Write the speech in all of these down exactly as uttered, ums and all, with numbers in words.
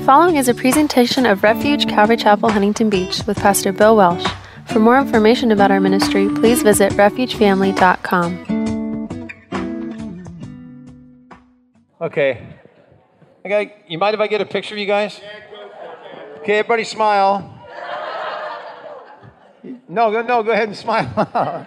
following is a presentation of Refuge Calvary Chapel, Huntington Beach with Pastor Bill Welsh. For more information about our ministry, please visit refuge family dot com. Okay. Okay, you mind if I get a picture of you guys? Okay, everybody smile. No, go, no, go ahead and smile.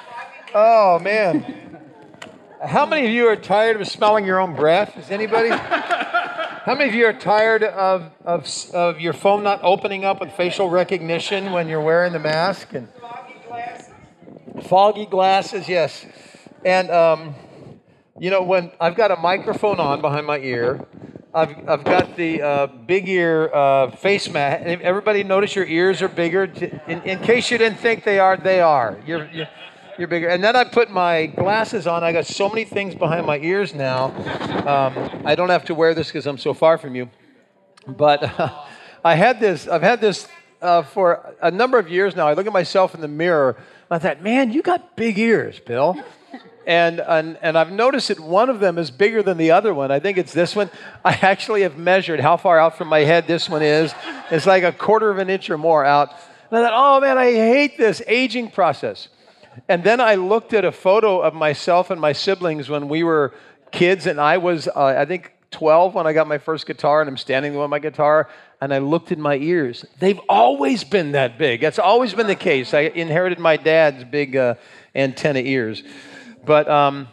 Oh, man. How many of you are tired of smelling your own breath? Is anybody? How many of you are tired of, of, of your phone not opening up with facial recognition when you're wearing the mask? And foggy glasses. Foggy glasses, yes. And, um, you know, when I've got a microphone on behind my ear, I've, I've got the uh, big ear uh, face mask. Everybody notice your ears are bigger? In, in case you didn't think they are, they are. You're, you're, you're bigger. And then I put my glasses on. I got so many things behind my ears now. Um, I don't have to wear this because I'm so far from you. But uh, I had this, I've had this uh, for a number of years now. I look at myself in the mirror, and I thought, man, you got big ears, Bill. And, and and I've noticed that one of them is bigger than the other one. I think it's this one. I actually have measured how far out from my head this one is. It's like a quarter of an inch or more out. And I thought, oh man, I hate this aging process. And then I looked at a photo of myself and my siblings when we were kids, and I was, uh, I think, twelve when I got my first guitar, and I'm standing there with my guitar, and I looked at my ears. They've always been that big. That's always been the case. I inherited my dad's big uh, antenna ears. But um,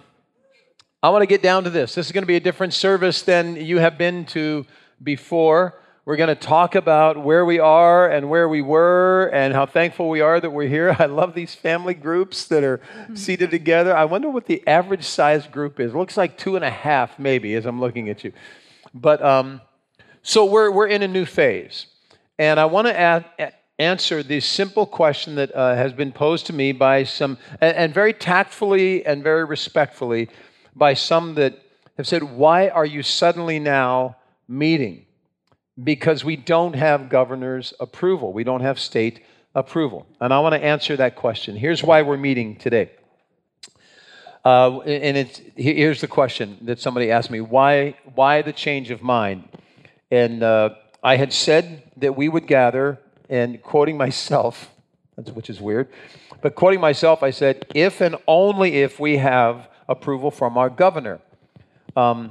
I want to get down to this. This is going to be a different service than you have been to before. We're going to talk about where we are and where we were and how thankful we are that we're here. I love these family groups that are seated together. I wonder what the average size group is. It looks like two and a half maybe as I'm looking at you. But um, so we're we're in a new phase. And I want to add... answer the simple question that uh, has been posed to me by some, and, and very tactfully and very respectfully, by some that have said, why are you suddenly now meeting? Because we don't have governor's approval. We don't have state approval. And I want to answer that question. Here's why we're meeting today. Uh, and it's, here's the question that somebody asked me, why, why the change of mind? And uh, I had said that we would gather. And quoting myself, which is weird, but quoting myself, I said, if and only if we have approval from our governor. Um,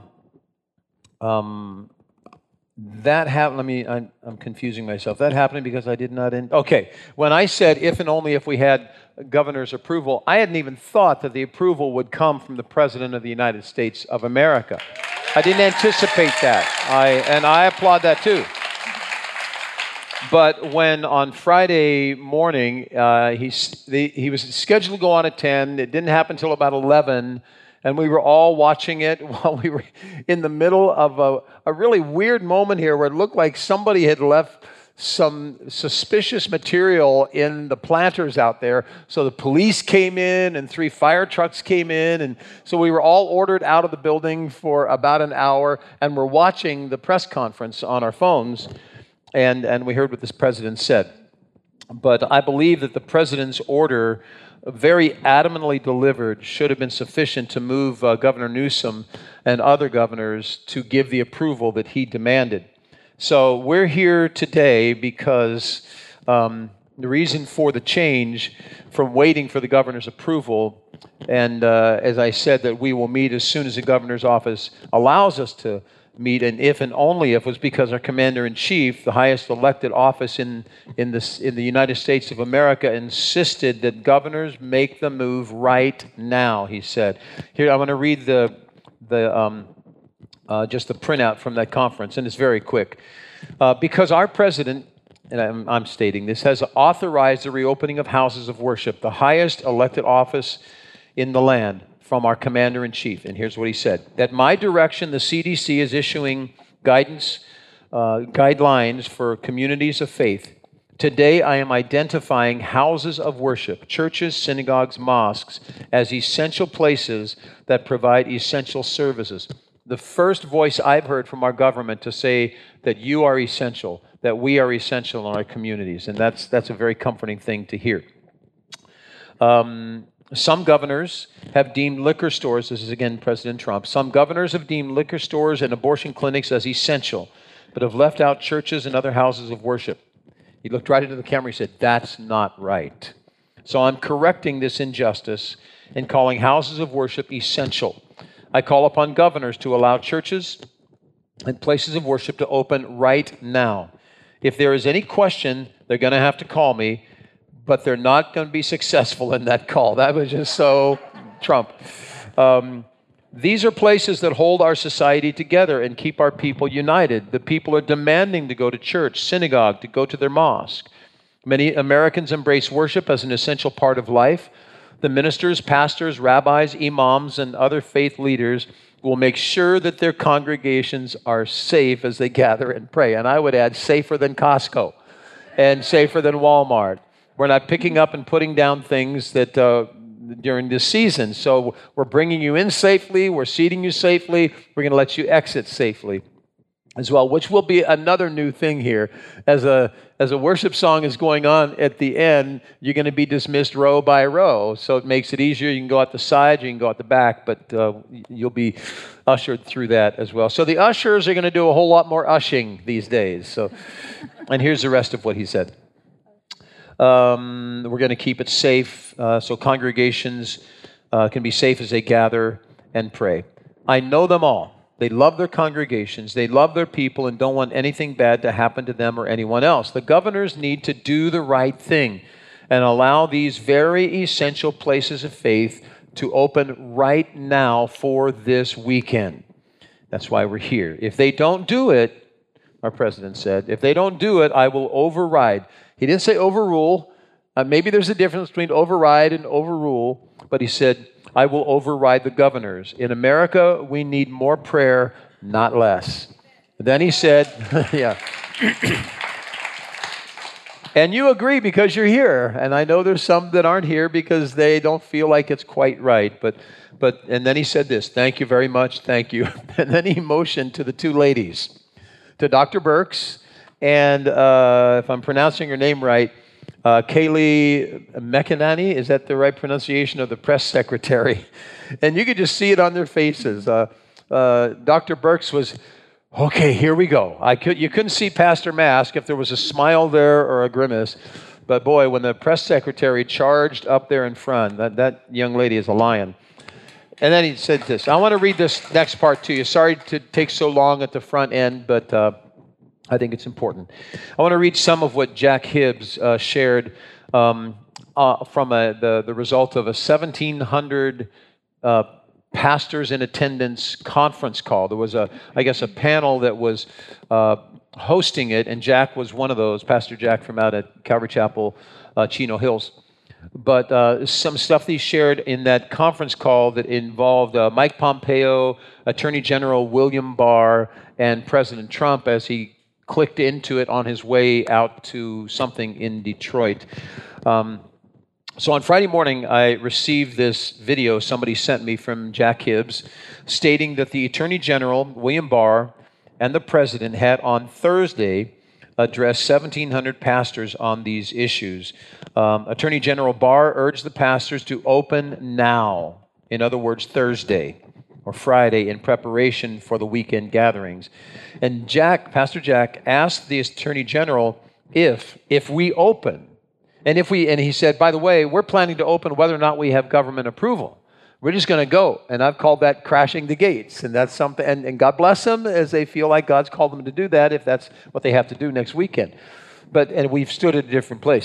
um, that happened, let me, I'm, I'm confusing myself. That happened because I did not, in, okay. When I said if and only if we had governor's approval, I hadn't even thought that the approval would come from the President of the United States of America. I didn't anticipate that, I and I applaud that too. But when on Friday morning, uh, he, the, he was scheduled to go on at ten, it didn't happen until about eleven, and we were all watching it while we were in the middle of a, a really weird moment here where it looked like somebody had left some suspicious material in the planters out there. So the police came in and three fire trucks came in, and so we were all ordered out of the building for about an hour, and we're watching the press conference on our phones. And, and we heard what this president said. But I believe that the president's order, very adamantly delivered, should have been sufficient to move uh, Governor Newsom and other governors to give the approval that he demanded. So we're here today because um, the reason for the change from waiting for the governor's approval, and uh, as I said, that we will meet as soon as the governor's office allows us to meet, and if and only if, was because our commander-in-chief, the highest elected office in in this in the United States of America, insisted that governors make the move right now. He said, "Here, I'm going to read the the um, uh, just the printout from that conference, and it's very quick, uh, because our president." And I'm, I'm stating this, has authorized the reopening of houses of worship, the highest elected office in the land, from our commander-in-chief. And here's what he said. At my direction, the C D C is issuing guidance, uh, guidelines for communities of faith. Today, I am identifying houses of worship, churches, synagogues, mosques, as essential places that provide essential services. The first voice I've heard from our government to say that you are essential, that we are essential in our communities. And that's, that's a very comforting thing to hear. Um, Some governors have deemed liquor stores, this is again President Trump, some governors have deemed liquor stores and abortion clinics as essential. but have left out churches and other houses of worship. He looked right into the camera. He said, that's not right. So I'm correcting this injustice and calling houses of worship essential. I call upon governors to allow churches and places of worship to open right now. If there is any question, they're going to have to call me, but they're not going to be successful in that call. That was just so Trump. Um, these are places that hold our society together and keep our people united. The people are demanding to go to church, synagogue, to go to their mosque. Many Americans embrace worship as an essential part of life. The ministers, pastors, rabbis, imams, and other faith leaders will make sure that their congregations are safe as they gather and pray. And I would add, safer than Costco and safer than Walmart. We're not picking up and putting down things that uh, during this season. So we're bringing you in safely. We're seating you safely. We're going to let you exit safely as well, which will be another new thing here. As a as a worship song is going on at the end, you're going to be dismissed row by row. So it makes it easier. You can go out the side, you can go out the back, but uh, you'll be ushered through that as well. So the ushers are going to do a whole lot more ushing these days. So, and here's the rest of what he said. Um, we're going to keep it safe uh, so congregations uh, can be safe as they gather and pray. I know them all. They love their congregations, they love their people, and don't want anything bad to happen to them or anyone else. The governors need to do the right thing and allow these very essential places of faith to open right now for this weekend. That's why we're here. If they don't do it, our president said, if they don't do it, I will override. He didn't say overrule. Uh, maybe there's a difference between override and overrule, but he said, I will override the governors. In America, we need more prayer, not less. Then he said, yeah. And you agree because you're here. And I know there's some that aren't here because they don't feel like it's quite right. But, but, and then he said this, thank you very much, thank you. And then he motioned to the two ladies, to Doctor Birx, and uh, if I'm pronouncing her name right, Uh, Kayleigh McEnany, is that the right pronunciation of the press secretary? And you could just see it on their faces. Uh, uh, Doctor Birx was, okay, here we go. I could, you couldn't see past her mask if there was a smile there or a grimace. But boy, when the press secretary charged up there in front, that, that young lady is a lion. And then he said this. I want to read this next part to you. Sorry to take so long at the front end, but Uh, I think it's important. I want to read some of what Jack Hibbs uh, shared um, uh, from a, the, the result of a seventeen hundred uh, pastors in attendance conference call. There was, a, I guess, a panel that was uh, hosting it, and Jack was one of those, Pastor Jack from out at Calvary Chapel, uh, Chino Hills. But uh, some stuff he shared in that conference call that involved uh, Mike Pompeo, Attorney General William Barr, and President Trump as he clicked into it on his way out to something in Detroit. Um, so on Friday morning, I received this video somebody sent me from Jack Hibbs stating that the Attorney General, William Barr, and the President had on Thursday addressed seventeen hundred pastors on these issues. Um, Attorney General Barr urged the pastors to open now, in other words, Thursday or Friday, in preparation for the weekend gatherings. And Jack, Pastor Jack, asked the Attorney General if, if we open, and if we, and he said, by the way, we're planning to open whether or not we have government approval. We're just going to go. And I've called that crashing the gates. And that's something, and, and God bless them as they feel like God's called them to do that, if that's what they have to do next weekend. But, and we've stood at a different place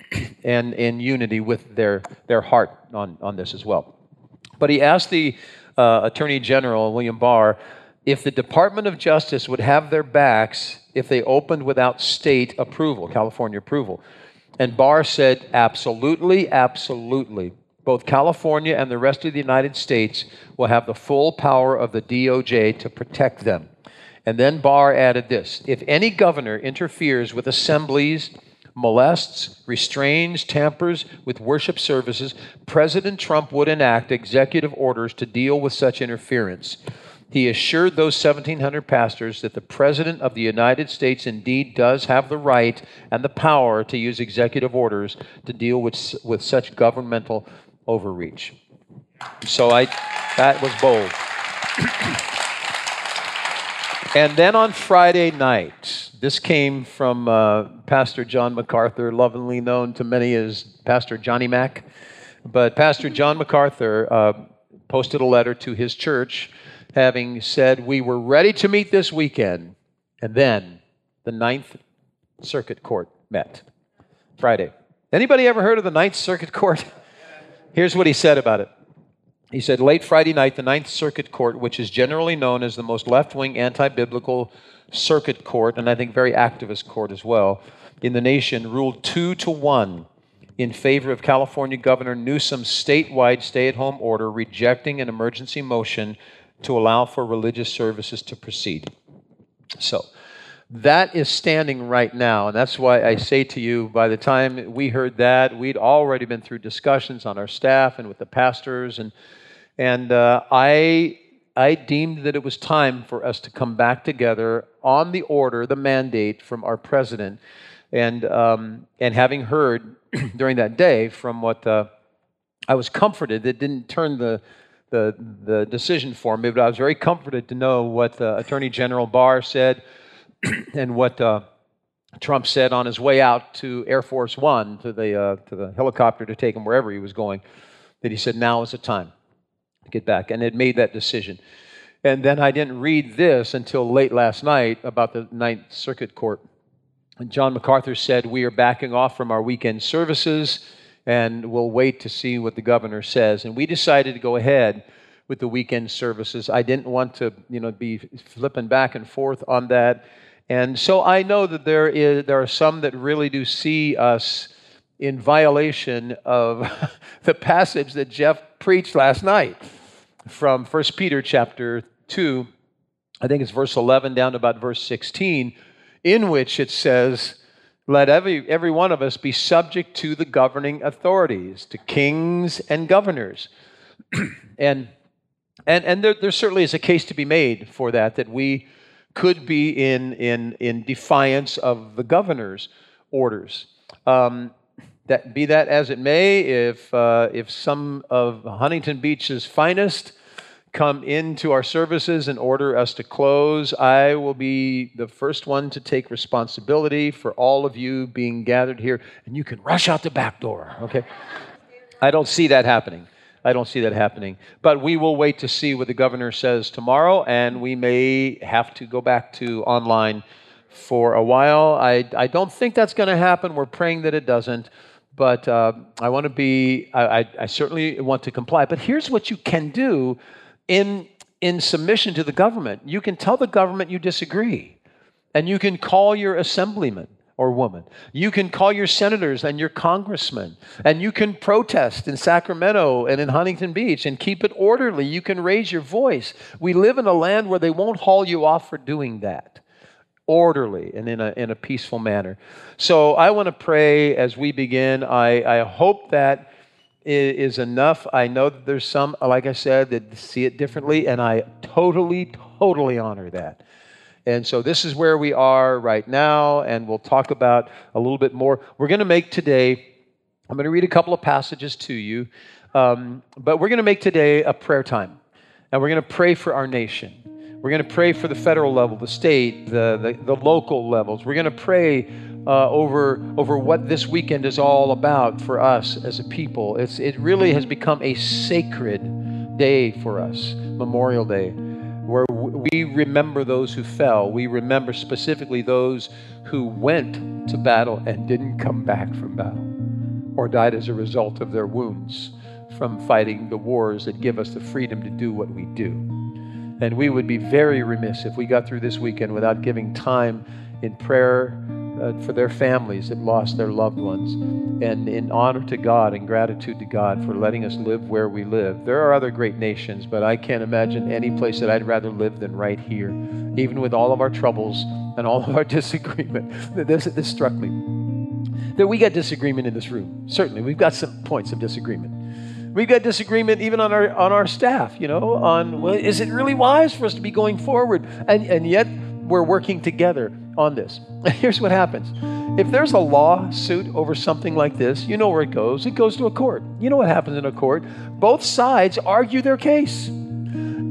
and in unity with their, their heart on, on this as well. But he asked the uh, Attorney General, William Barr, if the Department of Justice would have their backs if they opened without state approval, California approval. And Barr said, absolutely, absolutely. Both California and the rest of the United States will have the full power of the D O J to protect them. And then Barr added this, if any governor interferes with assemblies, molests, restrains, tampers with worship services, President Trump would enact executive orders to deal with such interference. He assured those seventeen hundred pastors that the President of the United States indeed does have the right and the power to use executive orders to deal with, with such governmental overreach. So I, that was bold. And then on Friday night, this came from uh, Pastor John MacArthur, lovingly known to many as Pastor Johnny Mac. But Pastor John MacArthur uh, posted a letter to his church having said, we were ready to meet this weekend. And then the Ninth Circuit Court met Friday. Anybody ever heard of the Ninth Circuit Court? Here's what he said about it. He said, late Friday night, the Ninth Circuit Court, which is generally known as the most left-wing anti-biblical circuit court, and I think very activist court as well, in the nation, ruled two to one in favor of California Governor Newsom's statewide stay-at-home order rejecting an emergency motion to allow for religious services to proceed. So that is standing right now, and that's why I say to you, by the time we heard that, we'd already been through discussions on our staff and with the pastors, and And uh, I, I deemed that it was time for us to come back together on the order, the mandate from our president. And, um, and having heard during that day from what uh, I was comforted, it didn't turn the, the, the decision for me, but I was very comforted to know what uh, Attorney General Barr said and what uh, Trump said on his way out to Air Force One, to the, uh, to the helicopter to take him wherever he was going, that he said, now is the time. Get back, and it made that decision. And then I didn't read this until late last night about the Ninth Circuit Court. And John MacArthur said, we are backing off from our weekend services, and we'll wait to see what the governor says. And we decided to go ahead with the weekend services. I didn't want to, you know, be flipping back and forth on that. And so I know that there is there are some that really do see us in violation of the passage that Jeff preached last night from First Peter chapter two, I think it's verse eleven down to about verse sixteen, in which it says, let every, every one of us be subject to the governing authorities, to kings and governors. and and, and there, there certainly is a case to be made for that, that we could be in, in, in defiance of the governor's orders. Um, That, be that as it may, if uh, if some of Huntington Beach's finest come into our services and order us to close, I will be the first one to take responsibility for all of you being gathered here, and you can rush out the back door, okay? I don't see that happening. I don't see that happening. But we will wait to see what the governor says tomorrow, and we may have to go back to online for a while. I, I don't think that's going to happen. We're praying that it doesn't. But uh, I want to be, I, I, I certainly want to comply. But here's what you can do in, in submission to the government. You can tell the government you disagree. And you can call your assemblyman or woman. You can call your senators and your congressmen. And you can protest in Sacramento and in Huntington Beach and keep it orderly. You can raise your voice. We live in a land where they won't haul you off for doing that. Orderly and in a in a peaceful manner. So I want to pray as we begin. I, I hope that is enough. I know that there's some, like I said, that see it differently, and I totally, totally honor that. And so this is where we are right now, and we'll talk about a little bit more. We're going to make today, I'm going to read a couple of passages to you, um, but we're going to make today a prayer time, and we're going to pray for our nation. We're going to pray for the federal level, the state, the, the, the local levels. We're going to pray uh, over, over what this weekend is all about for us as a people. It's, it really has become a sacred day for us, Memorial Day, where we remember those who fell. We remember specifically those who went to battle and didn't come back from battle or died as a result of their wounds from fighting the wars that give us the freedom to do what we do. And we would be very remiss if we got through this weekend without giving time in prayer uh, for their families that lost their loved ones, and in honor to God and gratitude to God for letting us live where we live. There are other great nations, but I can't imagine any place that I'd rather live than right here, even with all of our troubles and all of our disagreement. This, this struck me. That we got disagreement in this room. Certainly, we've got some points of disagreement. We've got disagreement even on our on our staff, you know, on, well, is it really wise for us to be going forward? And, and yet we're working together on this. Here's what happens. If there's a lawsuit over something like this, you know where it goes. It goes to a court. You know what happens in a court. Both sides argue their case.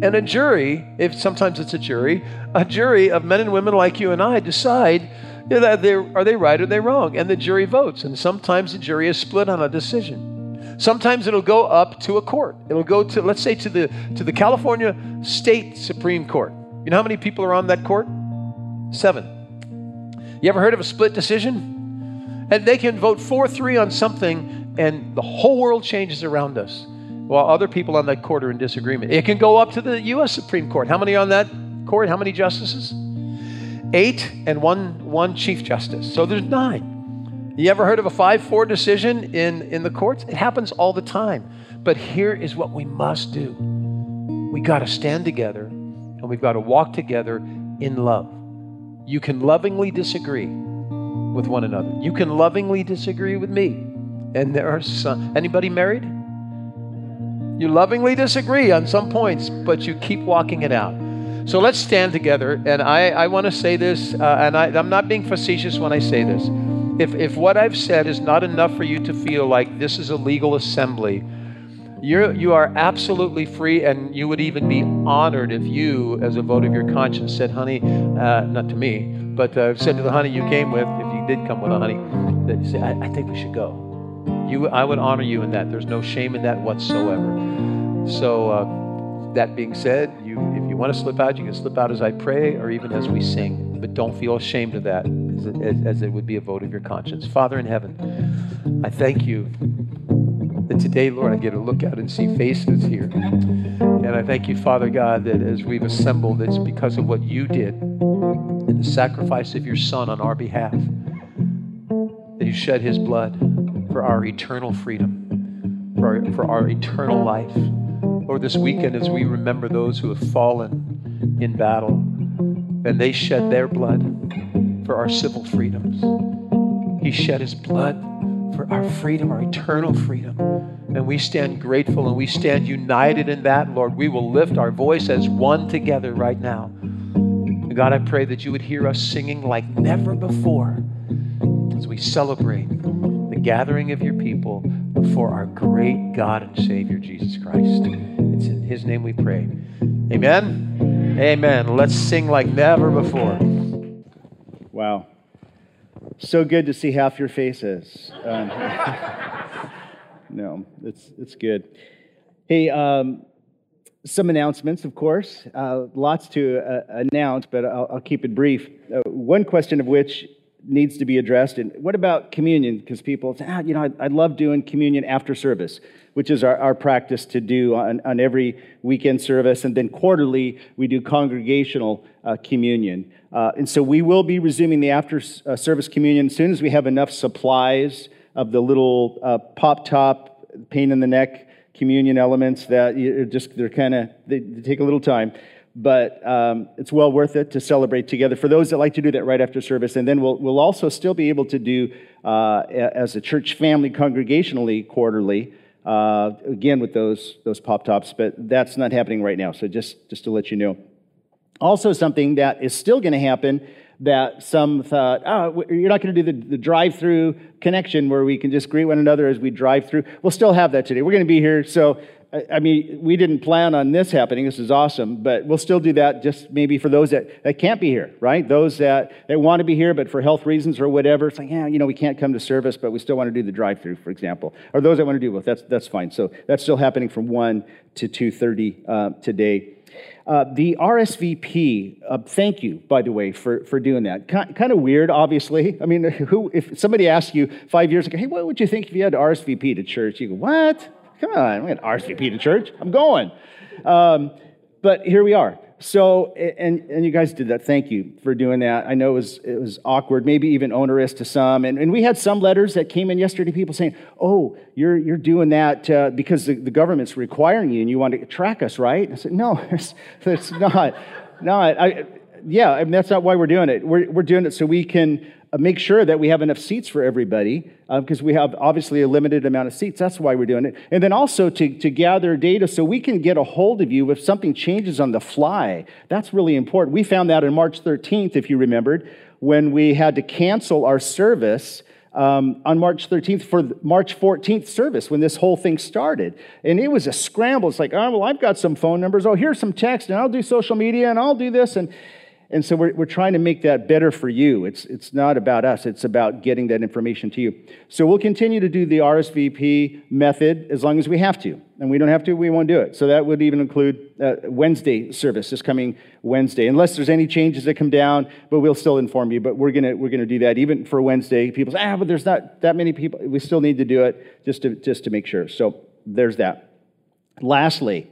And a jury, if sometimes it's a jury, a jury of men and women like you and I decide that they're, are they right or are they wrong? And the jury votes. And sometimes the jury is split on a decision. Sometimes it'll go up to a court. It'll go to, let's say, to the to the California State Supreme Court. You know how many people are on that court? Seven. You ever heard of a split decision? And they can vote four three on something, and the whole world changes around us, while other people on that court are in disagreement. It can go up to the U S Supreme Court. How many are on that court? How many justices? Eight and one one Chief Justice. So there's nine. You ever heard of a five four decision in, in the courts? It happens all the time. But here is what we must do. We got to stand together, and we've got to walk together in love. You can lovingly disagree with one another. You can lovingly disagree with me. And there are some, anybody married? You lovingly disagree on some points, but you keep walking it out. So let's stand together. And I, I want to say this, uh, and I, I'm not being facetious when I say this. If, if what I've said is not enough for you to feel like this is a legal assembly, You're, you are absolutely free, and you would even be honored if you, as a vote of your conscience, said, honey, uh, not to me, but uh, said to the honey you came with, if you did come with a honey, that you say, I, I think we should go. You, I would honor you in that. There's no shame in that whatsoever. So uh, that being said, you, if you want to slip out, you can slip out as I pray or even as we sing, but don't feel ashamed of that, as it, as, as it would be a vote of your conscience. Father in heaven, I thank you that today, Lord, I get to look out and see faces here. And I thank you, Father God, that as we've assembled, it's because of what you did and the sacrifice of your Son on our behalf, that you shed his blood for our eternal freedom, for our, for our eternal life. Lord, this weekend as we remember those who have fallen in battle, and they shed their blood for our civil freedoms. He shed his blood for our freedom, our eternal freedom. And we stand grateful and we stand united in that, Lord. We will lift our voice as one together right now. And God, I pray that you would hear us singing like never before as we celebrate the gathering of your people before our great God and Savior, Jesus Christ. It's in his name we pray. Amen? Amen. Let's sing like never before. Wow. So good to see half your faces. Um, no, it's it's good. Hey, um, some announcements, of course. Uh, lots to uh, announce, but I'll, I'll keep it brief. Uh, one question of which needs to be addressed, and what about communion? Because people say, ah, you know, I, I love doing communion after service, which is our, our practice to do on, on every weekend service, and then quarterly we do congregational uh, communion. Uh, and so we will be resuming the after-service communion as soon as we have enough supplies of the little uh, pop-top, pain-in-the-neck communion elements that you just, they're kind of, they, they take a little time. But um, it's well worth it to celebrate together for those that like to do that right after service. And then we'll we'll also still be able to do, uh, as a church family congregationally, quarterly, uh, again with those those pop-tops. But that's not happening right now, so just, just to let you know. Also, something that is still going to happen that some thought, oh, you're not going to do the, the drive-through connection where we can just greet one another as we drive through. We'll still have that today. We're going to be here. So, I, I mean, we didn't plan on this happening. This is awesome. But we'll still do that just maybe for those that, that can't be here, right? Those that, that want to be here, but for health reasons or whatever. It's like, yeah, you know, we can't come to service, but we still want to do the drive-through, for example. Or those that want to do both. That's, that's fine. So that's still happening from one to two thirty uh, today. Uh, the R S V P, uh, thank you, by the way, for, for doing that. Kind, kind of weird, obviously. I mean, who if somebody asked you five years ago, hey, what would you think if you had to R S V P to church? You go, what? Come on, I'm going to R S V P to church. I'm going. Um, but here we are. So, and and you guys did that. Thank you for doing that. I know it was it was awkward, maybe even onerous to some. And, and we had some letters that came in yesterday, people saying, oh, you're you're doing that uh, because the, the government's requiring you and you want to track us, right? I said, no, it's, it's not. Not. I, yeah, I mean, that's not why we're doing it. We're, we're doing it so we can make sure that we have enough seats for everybody, uh, because we have obviously a limited amount of seats. That's why we're doing it. And then also to, to gather data so we can get a hold of you if something changes on the fly. That's really important. We found that on March thirteenth, if you remembered, when we had to cancel our service um, on March thirteenth for the March fourteenth service when this whole thing started. And it was a scramble. It's like, oh, well, I've got some phone numbers. Oh, here's some text, and I'll do social media, and I'll do this. And And so we're, we're trying to make that better for you. It's, it's not about us. It's about getting that information to you. So we'll continue to do the R S V P method as long as we have to. And we don't have to, we won't do it. So that would even include uh, Wednesday service, this coming Wednesday. Unless there's any changes that come down, but we'll still inform you. But we're going to we're gonna do that even for Wednesday. People say, ah, but there's not that many people. We still need to do it just to, just to make sure. So there's that. Lastly,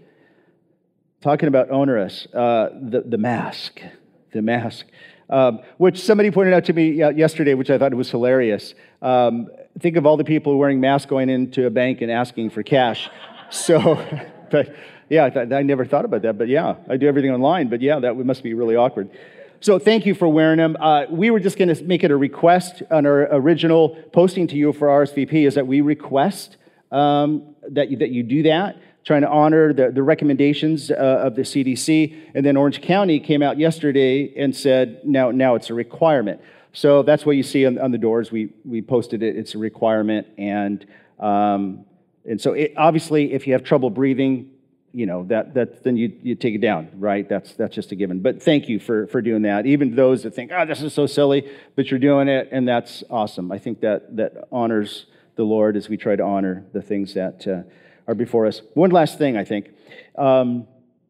talking about onerous, uh, the, the mask. The mask, um, which somebody pointed out to me uh, yesterday, which I thought was hilarious. Um, think of all the people wearing masks going into a bank and asking for cash. So, but yeah, I, th- I never thought about that. But yeah, I do everything online. But yeah, that must be really awkward. So thank you for wearing them. Uh, we were just going to make it a request on our original posting to you for R S V P is that we request um, that you, that you do that. Trying to honor the, the recommendations uh, of the C D C. And then Orange County came out yesterday and said, now, now it's a requirement. So that's what you see on, on the doors. We we posted it. It's a requirement. And um, and so it, obviously, if you have trouble breathing, you know, that that then you, you take it down, right? That's that's just a given. But thank you for, for doing that. Even those that think, oh, this is so silly, but you're doing it, and that's awesome. I think that that honors the Lord as we try to honor the things that uh, are before us. One last thing, I think. Um,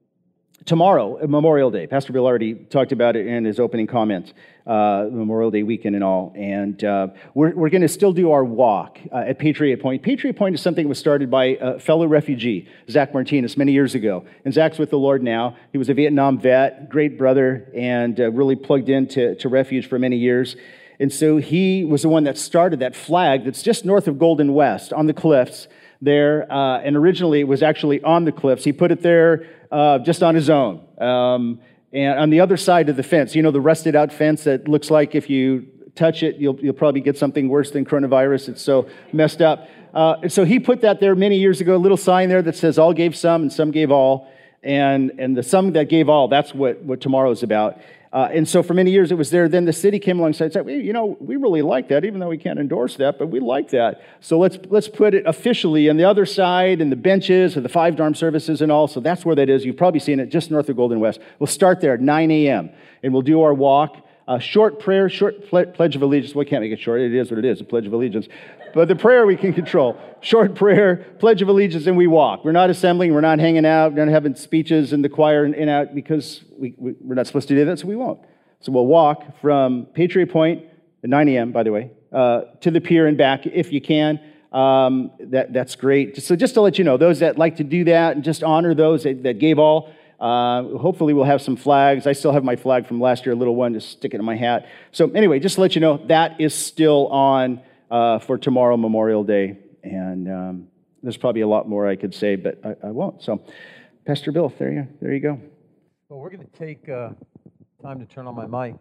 tomorrow, Memorial Day. Pastor Bill already talked about it in his opening comments, uh, Memorial Day weekend and all. And uh, we're, we're going to still do our walk uh, at Patriot Point. Patriot Point is something that was started by a fellow refugee, Zach Martinez, many years ago. And Zach's with the Lord now. He was a Vietnam vet, great brother, and uh, really plugged into to Refuge for many years. And so he was the one that started that flag that's just north of Golden West on the cliffs there, uh, and originally it was actually on the cliffs. He put it there uh, just on his own. Um, and on the other side of the fence, you know, the rusted out fence that looks like if you touch it, you'll, you'll probably get something worse than coronavirus. It's so messed up. Uh, and so he put that there many years ago, a little sign there that says all gave some and some gave all. And, and the some that gave all, that's what, what tomorrow is about. Uh, and so for many years it was there. Then the city came alongside and said, well, you know, we really like that, even though we can't endorse that, but we like that. So let's let's put it officially on the other side and the benches and the five dorm services and all. So that's where that is. You've probably seen it just north of Golden West. We'll start there at nine a.m. and we'll do our walk. A short prayer, short ple- pledge of allegiance. Well, we can't make it short. It is what it is, a pledge of allegiance. But the prayer we can control. Short prayer, pledge of allegiance, and we walk. We're not assembling. We're not hanging out. We're not having speeches in the choir and, and out because we, we, we're not supposed to do that, so we won't. So we'll walk from Patriot Point at nine a.m., by the way, uh, to the pier and back if you can. Um, that That's great. So just to let you know, those that like to do that and just honor those that, that gave all, Uh, hopefully we'll have some flags. I still have my flag from last year, a little one, just stick it in my hat. So anyway, just to let you know, that is still on uh, for tomorrow, Memorial Day. And um, there's probably a lot more I could say, but I, I won't. So Pastor Bill, there you, there you go. Well, we're going to take uh, time to turn on my mic.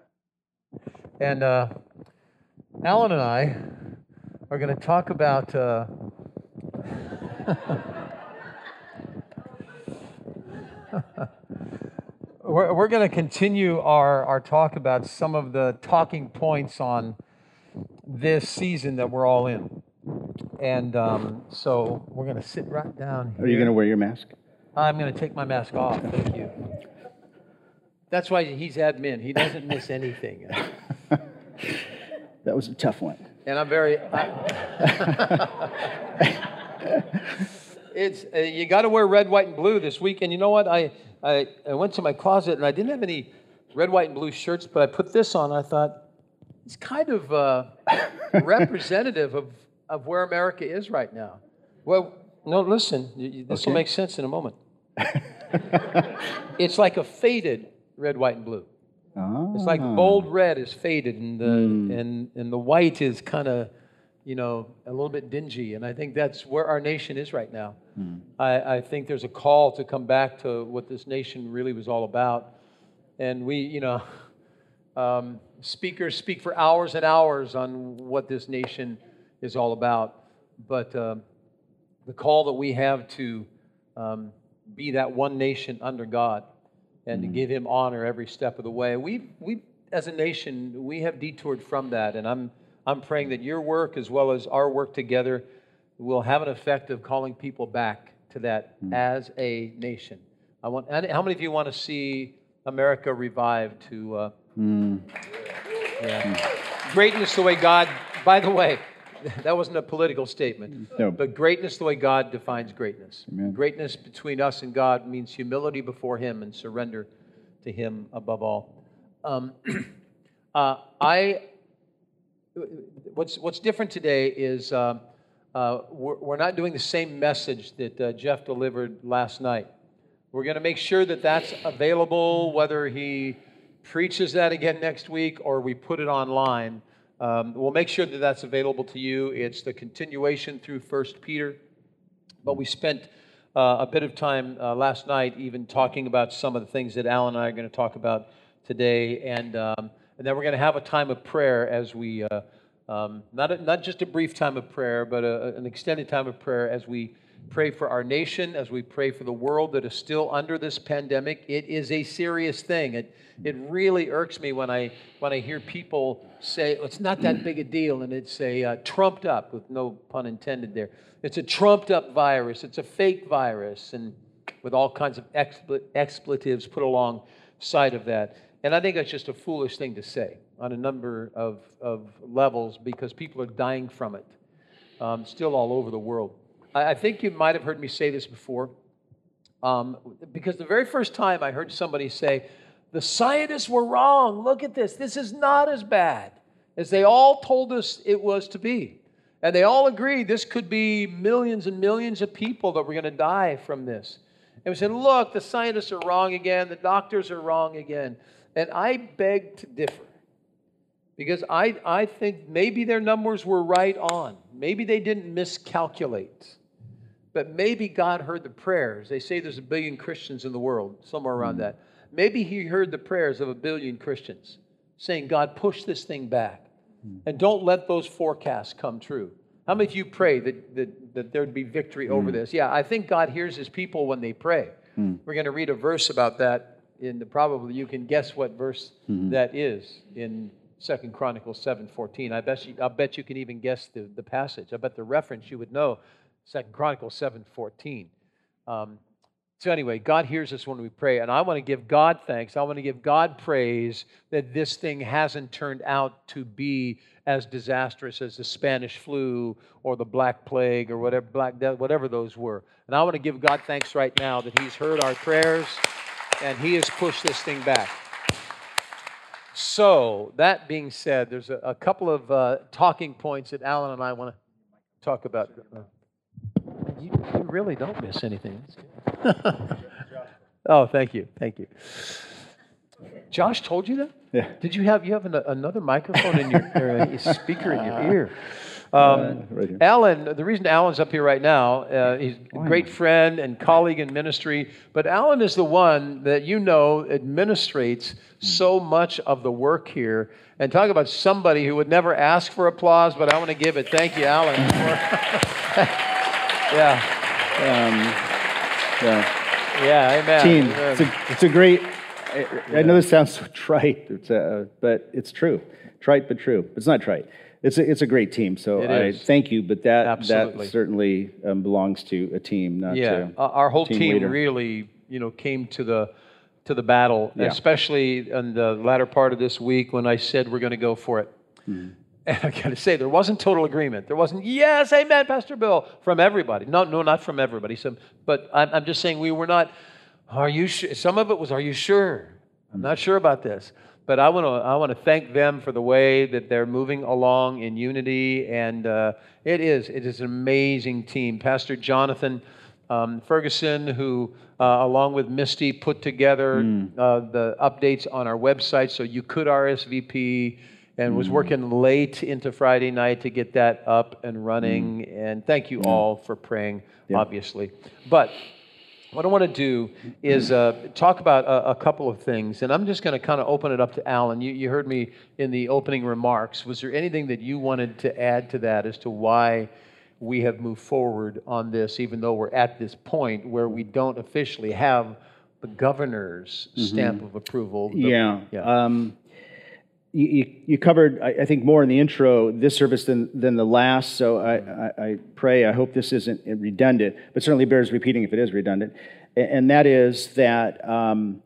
And uh, Alan and I are going to talk about... Uh, We're, we're going to continue our, our talk about some of the talking points on this season that we're all in. And um, so we're going to sit right down here. Are you going to wear your mask? I'm going to take my mask off. Thank you. That's why he's admin. He doesn't miss anything. That was a tough one. And I'm very... I, it's uh, you got to wear red, white, and blue this week. And you know what? I... I, I went to my closet, and I didn't have any red, white, and blue shirts, but I put this on, and I thought, it's kind of uh, representative of, of where America is right now. Well, no, listen, you, this okay. will make sense in a moment. It's like a faded red, white, and blue. Oh. It's like bold red is faded, and the, mm. and, and the white is kind of, you know, a little bit dingy, and I think that's where our nation is right now. Hmm. I, I think there's a call to come back to what this nation really was all about. And we, you know, um, speakers speak for hours and hours on what this nation is all about. But uh, the call that we have to um, be that one nation under God and hmm. to give Him honor every step of the way. We, we, as a nation, we have detoured from that, and I'm I'm praying that your work as well as our work together will have an effect of calling people back to that mm. as a nation. I want. How many of you want to see America revived to uh, mm. yeah. mm. greatness the way God, by the way, that wasn't a political statement, no. but greatness the way God defines greatness. Amen. Greatness between us and God means humility before Him and surrender to Him above all. Um, uh, I, what's, what's different today is uh, uh, we're, we're not doing the same message that uh, Jeff delivered last night. We're going to make sure that that's available, whether he preaches that again next week or we put it online. Um, we'll make sure that that's available to you. It's the continuation through First Peter. But we spent uh, a bit of time uh, last night even talking about some of the things that Alan and I are going to talk about today. And, um, and then we're going to have a time of prayer as we, uh, um, not, a, not just a brief time of prayer, but a, an extended time of prayer as we pray for our nation, as we pray for the world that is still under this pandemic. It is a serious thing. It it really irks me when I when I hear people say it's not that big a deal, and it's a uh, trumped up, with no pun intended there. It's a trumped up virus. It's a fake virus, and with all kinds of expl- expletives put alongside of that. And I think that's just a foolish thing to say on a number of of levels because people are dying from it, um, still all over the world. I think you might have heard me say this before, um, because the very first time I heard somebody say, the scientists were wrong, look at this, this is not as bad as they all told us it was to be. And they all agreed this could be millions and millions of people that were going to die from this. And we said, look, the scientists are wrong again, the doctors are wrong again. And I beg to differ. Because I, I think maybe their numbers were right on. Maybe they didn't miscalculate. But maybe God heard the prayers. They say there's a billion Christians in the world, somewhere around mm-hmm. that. Maybe He heard the prayers of a billion Christians saying, God, push this thing back. Mm-hmm. And don't let those forecasts come true. How many of you pray that, that, that there'd be victory mm-hmm. over this? Yeah, I think God hears His people when they pray. Mm-hmm. We're going to read a verse about that. In the, probably you can guess what verse mm-hmm. that is in Second Chronicles seven fourteen. I bet you, I'll bet you can even guess the, the passage. I bet the reference you would know. Second Chronicles seven fourteen. Um, so anyway, God hears us when we pray, and I want to give God thanks. I want to give God praise that this thing hasn't turned out to be as disastrous as the Spanish flu or the Black Plague or whatever Black Death, whatever those were. And I want to give God thanks right now that He's heard our prayers and He has pushed this thing back. So that being said, there's a, a couple of uh, talking points that Alan and I want to talk about. You, you really don't miss anything. Oh, thank you, thank you. Josh told you that? Yeah. Did you have you have an, another microphone in your or a speaker in your ear? Um, uh, right here. Alan, the reason Alan's up here right now, uh, he's a great friend and colleague in ministry, but Alan is the one that you know administrates so much of the work here. And talk about somebody who would never ask for applause, but I want to give it. Thank you, Alan. yeah. Um, yeah. Yeah, amen. Team, amen. It's, a, it's a great, I, yeah. I know this sounds so trite, it's a, but it's true. Trite, but true. It's not trite. It's a, it's a great team, so I thank you, but that Absolutely. that certainly um, belongs to a team, not yeah. to uh, our whole team, team leader. really, you know, came to the to the battle, yeah. especially in the latter part of this week when I said we're going to go for it. Mm-hmm. And I got to say, there wasn't total agreement. There wasn't, yes, amen, Pastor Bill, from everybody. No, no, not from everybody. So, but I'm, I'm just saying we were not, are you sure? Some of it was, are you sure? I'm not sure about this. But I want to I want to thank them for the way that they're moving along in unity. And uh, it is, it is an amazing team. Pastor Jonathan um, Ferguson, who, uh, along with Misty, put together mm. uh, the updates on our website so you could R S V P. And was working late into Friday night to get that up and running. Mm. And thank you yeah. all for praying, yeah. obviously. But what I want to do is uh, talk about a, a couple of things. And I'm just going to kind of open it up to Alan. You, you heard me in the opening remarks. Was there anything that you wanted to add to that as to why we have moved forward on this, even though we're at this point where we don't officially have the governor's mm-hmm. stamp of approval? The, yeah. yeah. Um, you, you, you covered, I, I think, more in the intro this service than, than the last, so I, I, I pray, I hope this isn't redundant, but certainly bears repeating if it is redundant, and that is that um,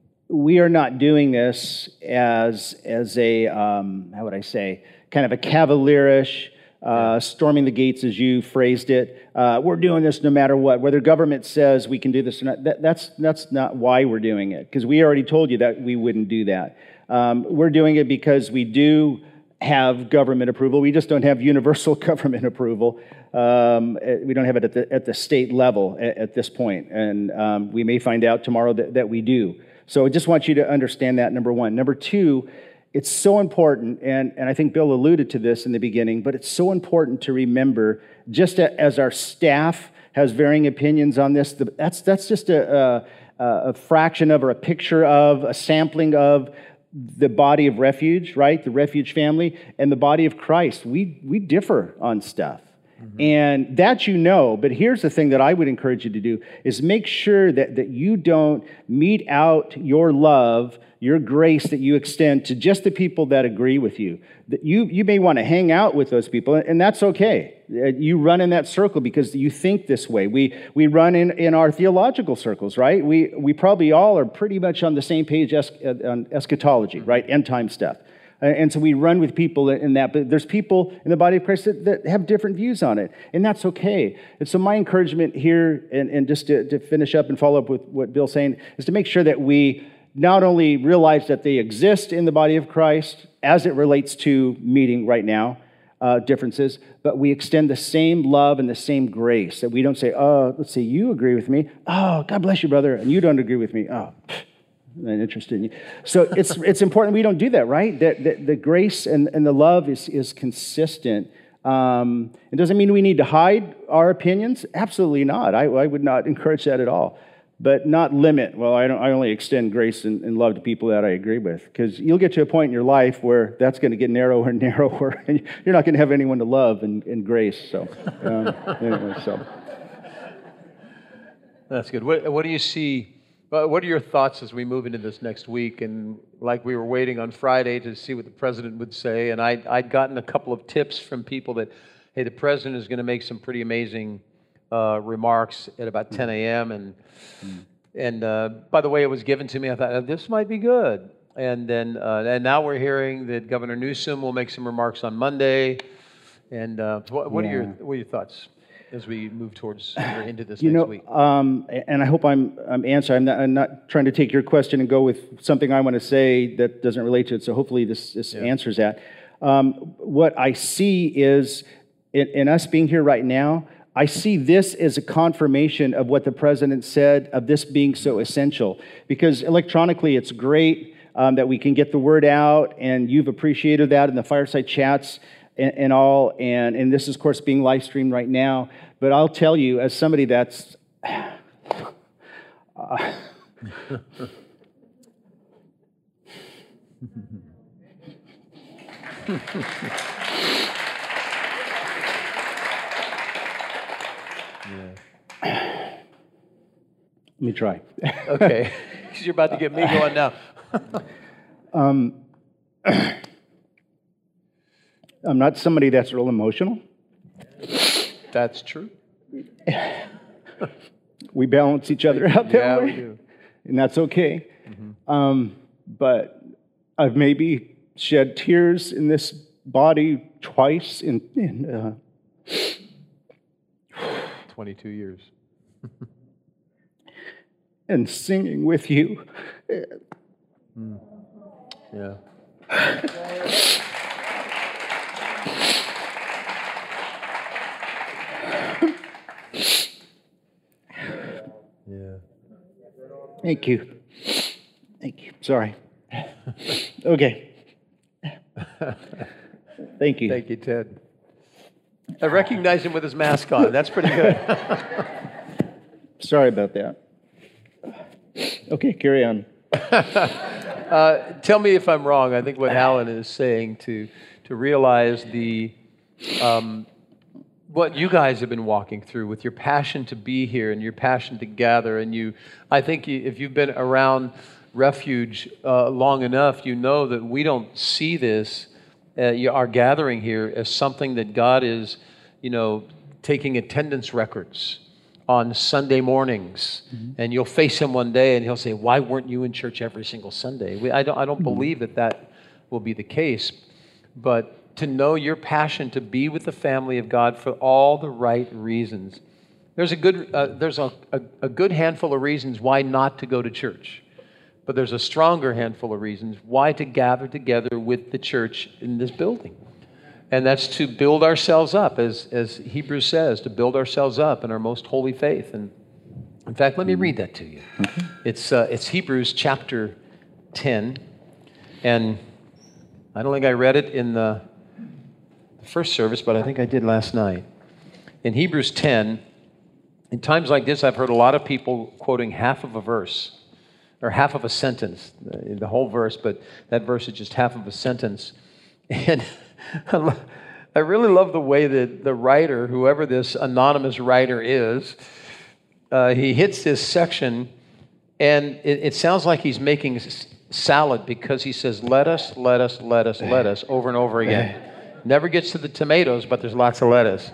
we are not doing this as, as a, um, how would I say, kind of a cavalierish, uh, storming the gates as you phrased it. Uh, we're doing this no matter what. Whether government says we can do this or not, that, that's, that's not why we're doing it, because we already told you that we wouldn't do that. Um, we're doing it because we do have government approval. We just don't have universal government approval. Um, we don't have it at the, at the state level at, at this point, and um, we may find out tomorrow that, that we do. So I just want you to understand that, number one. Number two, it's so important, and, and I think Bill alluded to this in the beginning, but it's so important to remember, just as our staff has varying opinions on this, that's, that's just a, a, a fraction of, or a picture of, a sampling of the body of Refuge, right? The Refuge family, and the body of Christ. We, we differ on stuff. Mm-hmm. And that you know, but here's the thing that I would encourage you to do, is make sure that, that you don't mete out your love, your grace that you extend to just the people that agree with you. That you, you may want to hang out with those people, and that's okay. You run in that circle because you think this way. We, we run in, in our theological circles, right? We, we probably all are pretty much on the same page es- on eschatology, right? End time stuff. And so we run with people in that, but there's people in the body of Christ that, that have different views on it, and that's okay. And so my encouragement here, and, and just to, to finish up and follow up with what Bill's saying, is to make sure that we not only realize that they exist in the body of Christ as it relates to meeting right now, uh, differences, but we extend the same love and the same grace, that we don't say, oh, let's see, you agree with me. Oh, God bless you, brother, and you don't agree with me. Oh, I'm not interested in you. So it's it's important we don't do that, right? That, that the grace and, and the love is, is consistent. Um, it doesn't mean we need to hide our opinions. Absolutely not. I, I would not encourage that at all. But not limit, well, I don't. I only extend grace and, and love to people that I agree with. Because you'll get to a point in your life where that's going to get narrower and narrower, and you're not going to have anyone to love and, and grace. So, um, anyway, so. That's good. What, what do you see? What are your thoughts as we move into this next week? And like we were waiting on Friday to see what the president would say, and I'd, I'd gotten a couple of tips from people that, hey, the president is going to make some pretty amazing uh, remarks at about ten a.m. And mm. and uh, by the way it was given to me, I thought, oh, this might be good. And then uh, and now we're hearing that Governor Newsom will make some remarks on Monday. And uh, what, what yeah. are your what are your thoughts as we move towards or into this you next know, week? Um, and I hope I'm, I'm answering. I'm not, I'm not trying to take your question and go with something I want to say that doesn't relate to it, so hopefully this, this yeah. answers that. Um, what I see is, in, in us being here right now, I see this as a confirmation of what the president said, of this being so essential. Because electronically, it's great um, that we can get the word out, and you've appreciated that in the fireside chats and, and all, and, and this is, of course, being live streamed right now. But I'll tell you, as somebody that's uh, yeah. Let me try. Okay, because you're about to get me going now. um, I'm not somebody that's real emotional. That's true. We balance each other out that yeah, way, we do. And that's okay. Mm-hmm. Um, but I've maybe shed tears in this body twice in, in uh, twenty-two years. And singing with you. Mm. Yeah. Yeah. Thank you. Thank you. Sorry. Okay. Thank you. Thank you, Ted. I recognize him with his mask on. That's pretty good. Sorry about that. Okay, carry on. uh, tell me if I'm wrong. I think what Alan is saying to to realize the um, what you guys have been walking through with your passion to be here and your passion to gather, and you. I think you, if you've been around Refuge uh, long enough, you know that we don't see this, uh, you- our gathering here, as something that God is, you know, taking attendance records on Sunday mornings. And you'll face him one day and he'll say, why weren't you in church every single Sunday? We, I don't, I don't believe that that will be the case. But to know your passion to be with the family of God for all the right reasons. There's a good, uh, there's a, a, a good handful of reasons why not to go to church. But there's a stronger handful of reasons why to gather together with the church in this building. And that's to build ourselves up, as, as Hebrews says, to build ourselves up in our most holy faith. And in fact, let me read that to you. Okay. It's, uh, it's Hebrews chapter ten. And I don't think I read it in the first service, but I think I did last night. In Hebrews ten, in times like this, I've heard a lot of people quoting half of a verse. Or half of a sentence, the whole verse, but that verse is just half of a sentence. And I really love the way that the writer, whoever this anonymous writer is, uh, he hits this section, and it, it sounds like he's making salad because he says, let us, let us, let us, let us, over and over again. Never gets to the tomatoes, but there's lots of lettuce.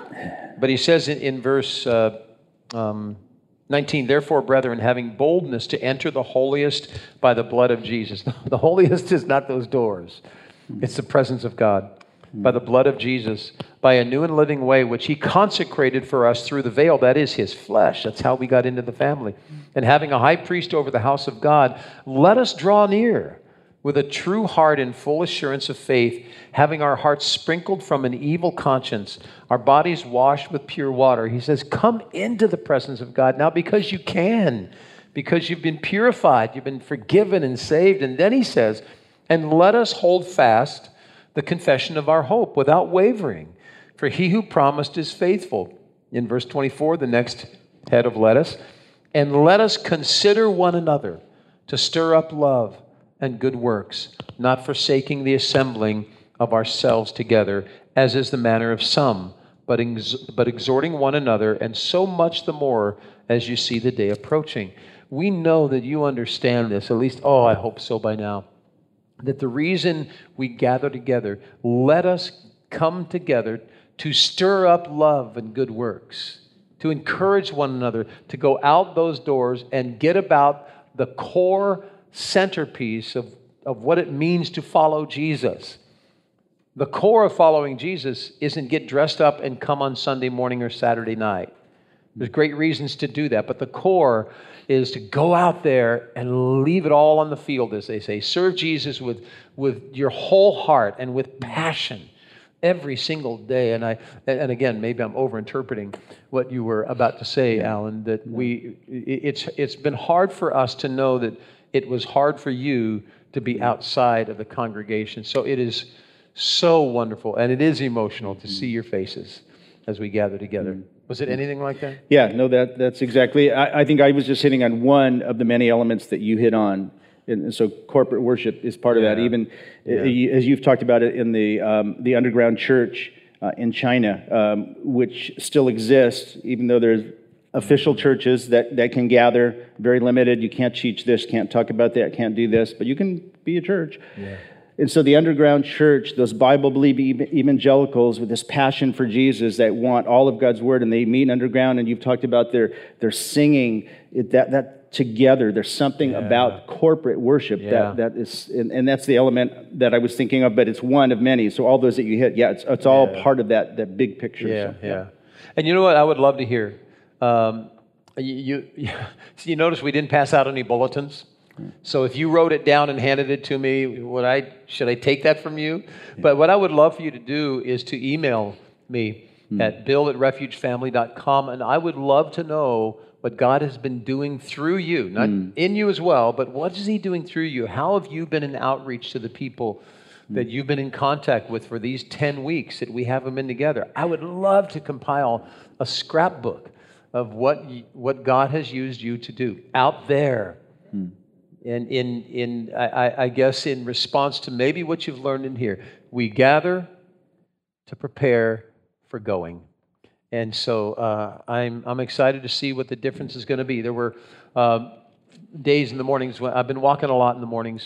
But he says in, in verse uh, um, nineteen, therefore, brethren, having boldness to enter the holiest by the blood of Jesus. The holiest is not those doors. It's the presence of God. By the blood of Jesus, by a new and living way, which he consecrated for us through the veil, that is his flesh. That's how we got into the family. And having a high priest over the house of God, let us draw near with a true heart and full assurance of faith, having our hearts sprinkled from an evil conscience, our bodies washed with pure water. He says, come into the presence of God now because you can, because you've been purified, you've been forgiven and saved. And then he says, and let us hold fast the confession of our hope without wavering, for he who promised is faithful. In verse twenty-four, the next head of let us, and let us consider one another to stir up love and good works, not forsaking the assembling of ourselves together, as is the manner of some, but, ex- but exhorting one another, and so much the more as you see the day approaching. We know that you understand this, at least, oh, I hope so by now, that the reason we gather together, let us come together to stir up love and good works, to encourage one another, to go out those doors and get about the core centerpiece of, of what it means to follow Jesus. The core of following Jesus isn't get dressed up and come on Sunday morning or Saturday night. There's great reasons to do that, but the core is to go out there and leave it all on the field, as they say. Serve Jesus with, with your whole heart and with passion every single day. And I, and again, maybe I'm overinterpreting what you were about to say, yeah. Alan, that we, it's, it's been hard for us to know that it was hard for you to be outside of the congregation. So it is so wonderful, and it is emotional to see your faces as we gather together. Was it anything like that? Yeah, no, that that's exactly. I, I think I was just hitting on one of the many elements that you hit on. And so corporate worship is part Yeah. of that. Even Yeah. as you've talked about it in the um, the underground church uh, in China, um, which still exists, even though there's official churches that, that can gather, very limited. You can't teach this, can't talk about that, can't do this, but you can be a church. Yeah. And so the underground church, those Bible-believing evangelicals with this passion for Jesus that want all of God's word, and they meet underground, and you've talked about their, their singing, it, that, that together, there's something Yeah. about corporate worship Yeah. that, that is, and, and that's the element that I was thinking of, but it's one of many. So all those that you hit, yeah, it's, it's all Yeah. part of that, that big picture. Yeah, So, yeah. And you know what I would love to hear? Um, you, you, you notice we didn't pass out any bulletins? So if you wrote it down and handed it to me, would I should I take that from you? But what I would love for you to do is to email me mm. at bill at refuge family dot com, and I would love to know what God has been doing through you, not mm. in you as well, but what is he doing through you? How have you been in outreach to the people mm. that you've been in contact with for these ten weeks that we have them in together? I would love to compile a scrapbook of what, what God has used you to do out there. Mm. And in, in I, I guess, in response to maybe what you've learned in here, we gather to prepare for going. And so uh, I'm I'm excited to see what the difference is going to be. There were uh, days in the mornings when I've been walking a lot in the mornings,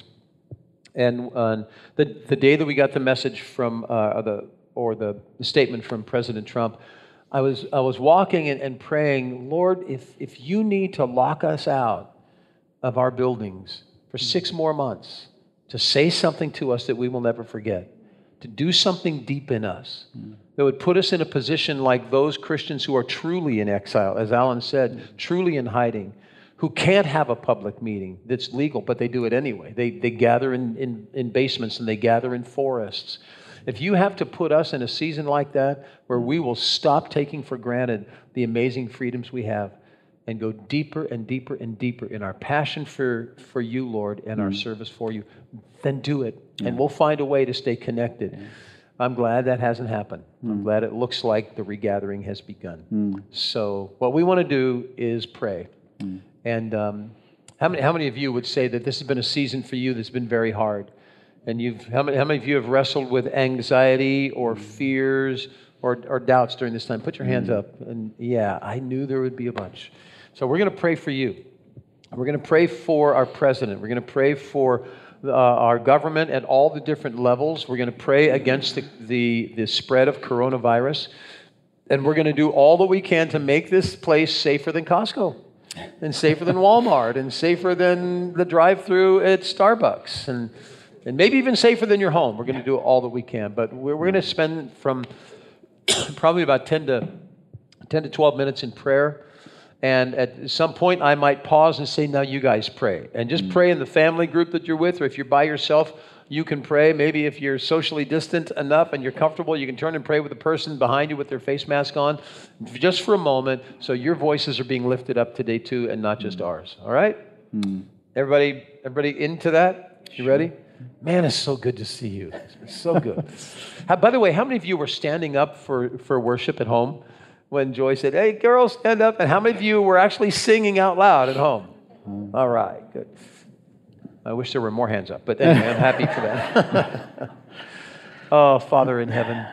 and uh, the the day that we got the message from uh, the or the, the statement from President Trump, I was I was walking and, and praying, Lord, if if you need to lock us out of our buildings for six more months to say something to us that we will never forget, to do something deep in us that would put us in a position like those Christians who are truly in exile, as Alan said, truly in hiding, who can't have a public meeting that's legal, but they do it anyway. They they gather in, in, in basements and they gather in forests. If you have to put us in a season like that where we will stop taking for granted the amazing freedoms we have and go deeper and deeper and deeper in our passion for, for you, Lord, and our service for you, then do it. Yeah. And we'll find a way to stay connected. Yeah. I'm glad that hasn't happened. Mm. I'm glad it looks like the regathering has begun. Mm. So what we want to do is pray. Mm. And um, how many how many of you would say that this has been a season for you that's been very hard? And you've how many how many of you have wrestled with anxiety or fears or, or doubts during this time? Put your hands up. And yeah, I knew there would be a bunch. So we're going to pray for you. We're going to pray for our president. We're going to pray for uh, our government at all the different levels. We're going to pray against the, the, the spread of coronavirus. And we're going to do all that we can to make this place safer than Costco, and safer than Walmart, and safer than the drive-through at Starbucks, and and maybe even safer than your home. We're going to do all that we can. But we're, we're going to spend from probably about ten to twelve minutes in prayer. And at some point, I might pause and say, now you guys pray. And just pray in the family group that you're with, or if you're by yourself, you can pray. Maybe if you're socially distant enough and you're comfortable, you can turn and pray with the person behind you with their face mask on, just for a moment, so your voices are being lifted up today too, and not just ours. All right? Mm. Everybody, everybody into that? You ready? Man, it's so good to see you. It's so good. How, by the way, how many of you were standing up for, for worship at home when Joy said, hey, girls, stand up? And how many of you were actually singing out loud at home? Mm. All right, good. I wish there were more hands up, but anyway, I'm happy for that. Oh, Father in heaven,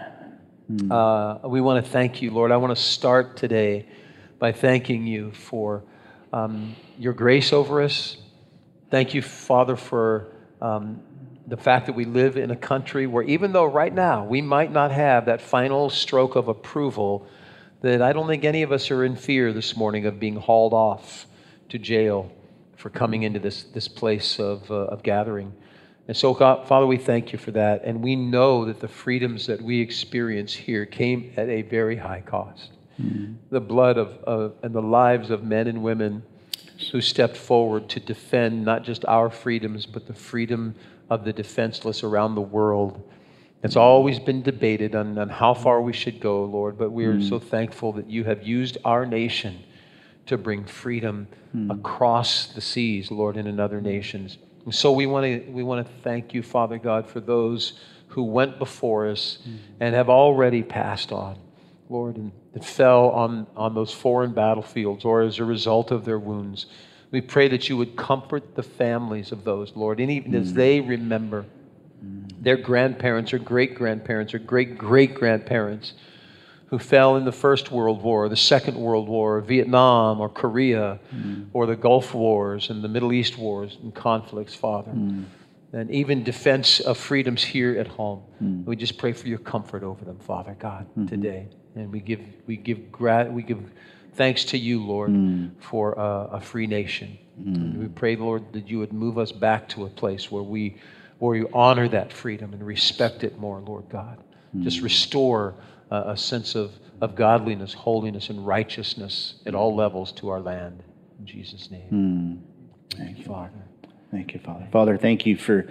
uh, we want to thank you, Lord. I want to start today by thanking you for um, your grace over us. Thank you, Father, for um, the fact that we live in a country where even though right now we might not have that final stroke of approval, that I don't think any of us are in fear this morning of being hauled off to jail for coming into this, this place of, uh, of gathering. And so, God, Father, we thank you for that. And we know that the freedoms that we experience here came at a very high cost. Mm-hmm. The blood of, of and the lives of men and women who stepped forward to defend not just our freedoms, but the freedom of the defenseless around the world. It's always been debated on, on how far we should go, Lord, but we are mm-hmm. so thankful that you have used our nation to bring freedom mm. across the seas, Lord, and in other nations. And so we want to we want to thank you, Father God, for those who went before us mm. and have already passed on, Lord, and that fell on, on those foreign battlefields or as a result of their wounds. We pray that you would comfort the families of those, Lord, and even mm. as they remember mm. their grandparents or great-grandparents or great-great-grandparents who fell in the First World War, the Second World War, Vietnam or Korea, mm. or the Gulf Wars and the Middle East wars and conflicts, Father. Mm. And even defense of freedoms here at home. Mm. We just pray for your comfort over them, Father God, mm-hmm. today. And we give we give gra- we give thanks to you, Lord, mm. for uh, a free nation. Mm. And we pray, Lord, that you would move us back to a place where we where you honor that freedom and respect it more, Lord God. Mm. Just restore a sense of, of godliness, holiness, and righteousness at all levels to our land. In Jesus' name. Mm. Thank you, Father. Thank you, Father. Father, thank you for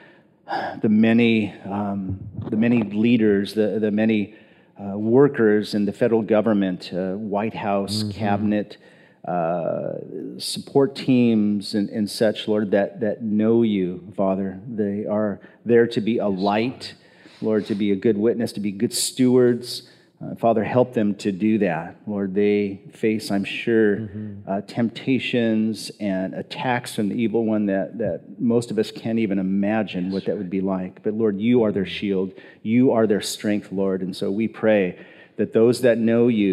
the many, um, the many leaders, the the many uh, workers in the federal government, uh, White House, mm-hmm. cabinet, uh, support teams, and, and such, Lord, that that know you, Father. They are there to be a light. Lord, to be a good witness, to be good stewards. Uh, Father, help them to do that. Lord, they face, I'm sure, mm-hmm. uh, temptations and attacks from the evil one that, that most of us can't even imagine yes, what that would be like. But Lord, you are their shield. You are their strength, Lord. And so we pray that those that know you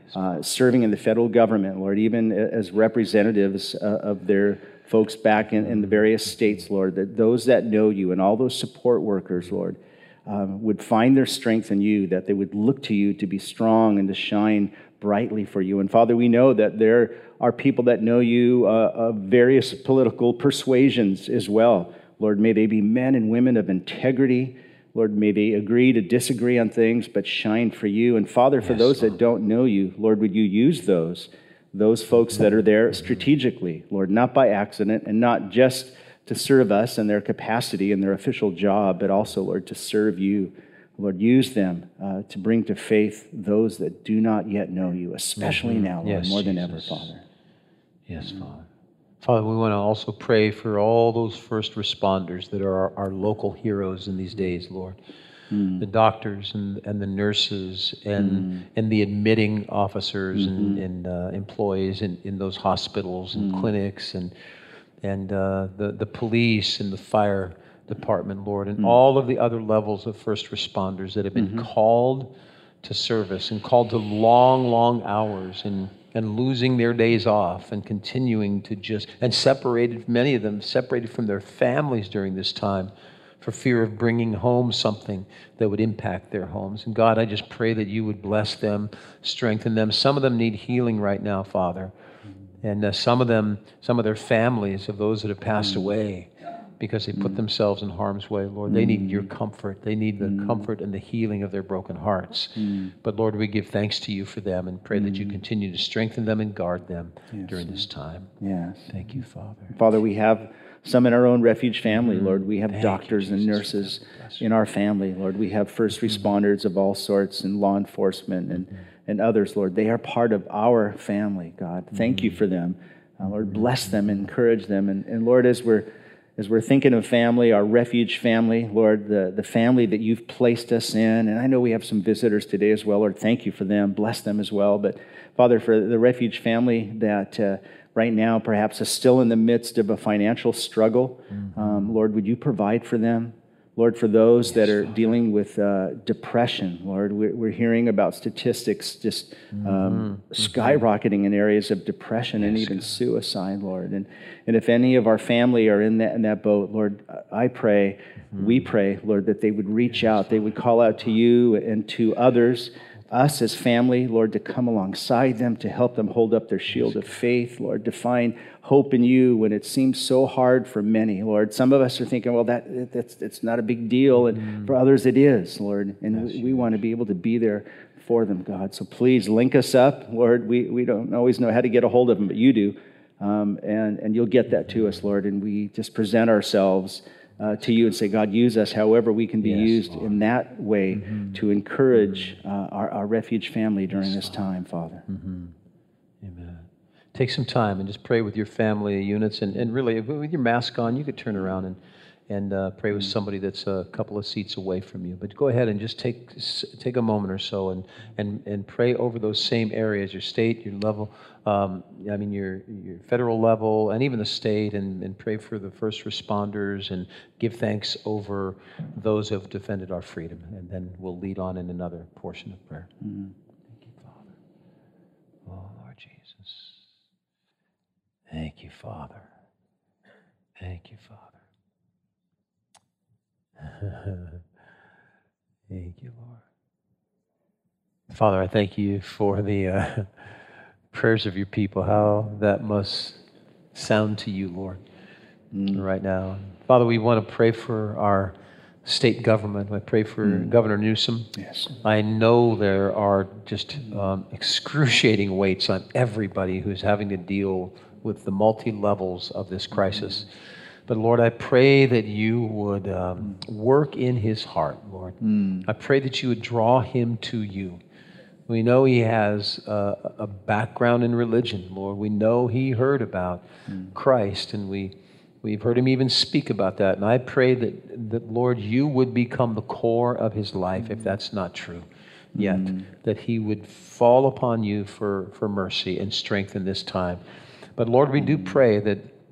uh, serving in the federal government, Lord, even as representatives uh, of their folks back in, in the various states, Lord, that those that know you and all those support workers, Lord, um, would find their strength in you, that they would look to you to be strong and to shine brightly for you. And Father, we know that there are people that know you uh, of various political persuasions as well. Lord, may they be men and women of integrity. Lord, may they agree to disagree on things, but shine for you. And Father, for Yes, those Lord. that don't know you, Lord, would you use those, those folks that are there strategically, Lord, not by accident and not just to serve us in their capacity and their official job, but also, Lord, to serve you. Lord, use them uh, to bring to faith those that do not yet know you, especially Mhm. now, Lord, Yes, more than Jesus. ever, Father. Yes, Father. Father, we want to also pray for all those first responders that are our, our local heroes in these days, Lord. Mm. The doctors and, and the nurses and Mm. and the admitting officers and, Mhm. and uh, employees in, in those hospitals and Mm. clinics and and uh, the, the police and the fire department, Lord, and Mm. all of the other levels of first responders that have been Mhm. called to service and called to long, long hours and, and losing their days off and continuing to just, and separated, many of them separated from their families during this time for fear of bringing home something that would impact their homes. And God, I just pray that you would bless them, strengthen them. Some of them need healing right now, Father. And uh, some of them, some of their families of those that have passed away because they put themselves in harm's way, Lord, they need your comfort. They need the comfort and the healing of their broken hearts. But Lord, we give thanks to you for them and pray that you continue to strengthen them and guard them Yes, during this time. Yes. Thank you, Father. Father, we have some in our own refuge family, Lord. We have Thank you, doctors and Jesus, for nurses them. Bless you. in our family, Lord. We have first responders of all sorts and law enforcement and, and others, Lord. They are part of our family, God. Thank you for them. Uh, Lord, bless them, encourage them. And, and Lord, as we're as we're thinking of family, our refuge family, Lord, the, the family that you've placed us in, and I know we have some visitors today as well, Lord, thank you for them. Bless them as well. But Father, for the refuge family that uh, right now perhaps is still in the midst of a financial struggle, um, Lord, would you provide for them? Lord, for those that are dealing with uh, depression, Lord, we're, we're hearing about statistics just um, skyrocketing in areas of depression and even suicide, Lord. And, and if any of our family are in that, in that boat, Lord, I pray, we pray, Lord, that they would reach out, they would call out to you and to others, us as family, Lord, to come alongside them, to help them hold up their shield of faith, Lord, to find hope in you when it seems so hard for many, Lord. Some of us are thinking, well, that that's it's not a big deal, and mm. for others it is, Lord. And yes, we, we want to be able to be there for them, God. So please link us up, Lord. We we don't always know how to get a hold of them, but you do, um, and and you'll get that to us, Lord. And we just present ourselves Uh, to you and say, God, use us however we can be Yes, used Lord. in that way mm-hmm. to encourage uh, our, our refuge family during Yes, this time, Father. Mm-hmm. Amen. Take some time and just pray with your family units. And, and really, with your mask on, you could turn around and, and uh, pray with somebody that's a couple of seats away from you. But go ahead and just take take a moment or so and, and, and pray over those same areas, your state, your level, um, I mean, your your federal level, and even the state, and, and pray for the first responders and give thanks over those who have defended our freedom. And then we'll lead on in another portion of prayer. Mm-hmm. Thank you, Father. Oh, Lord Jesus. Thank you, Father. Thank you, Father. Thank you, Lord. Father, I thank you for the uh, prayers of your people, how that must sound to you, Lord, mm. right now. Father, we want to pray for our state government. I pray for mm. Governor Newsom. Yes. I know there are just um, excruciating weights on everybody who's having to deal with the multi-levels of this crisis. Mm. But Lord, I pray that you would um, work in his heart, Lord. Mm. I pray that you would draw him to you. We know he has a, a background in religion, Lord. We know he heard about mm. Christ, and we, we've heard him even speak about that. And I pray that, that, Lord, you would become the core of his life, mm. if that's not true yet, mm. that he would fall upon you for, for mercy and strength in this time. But Lord, we do pray that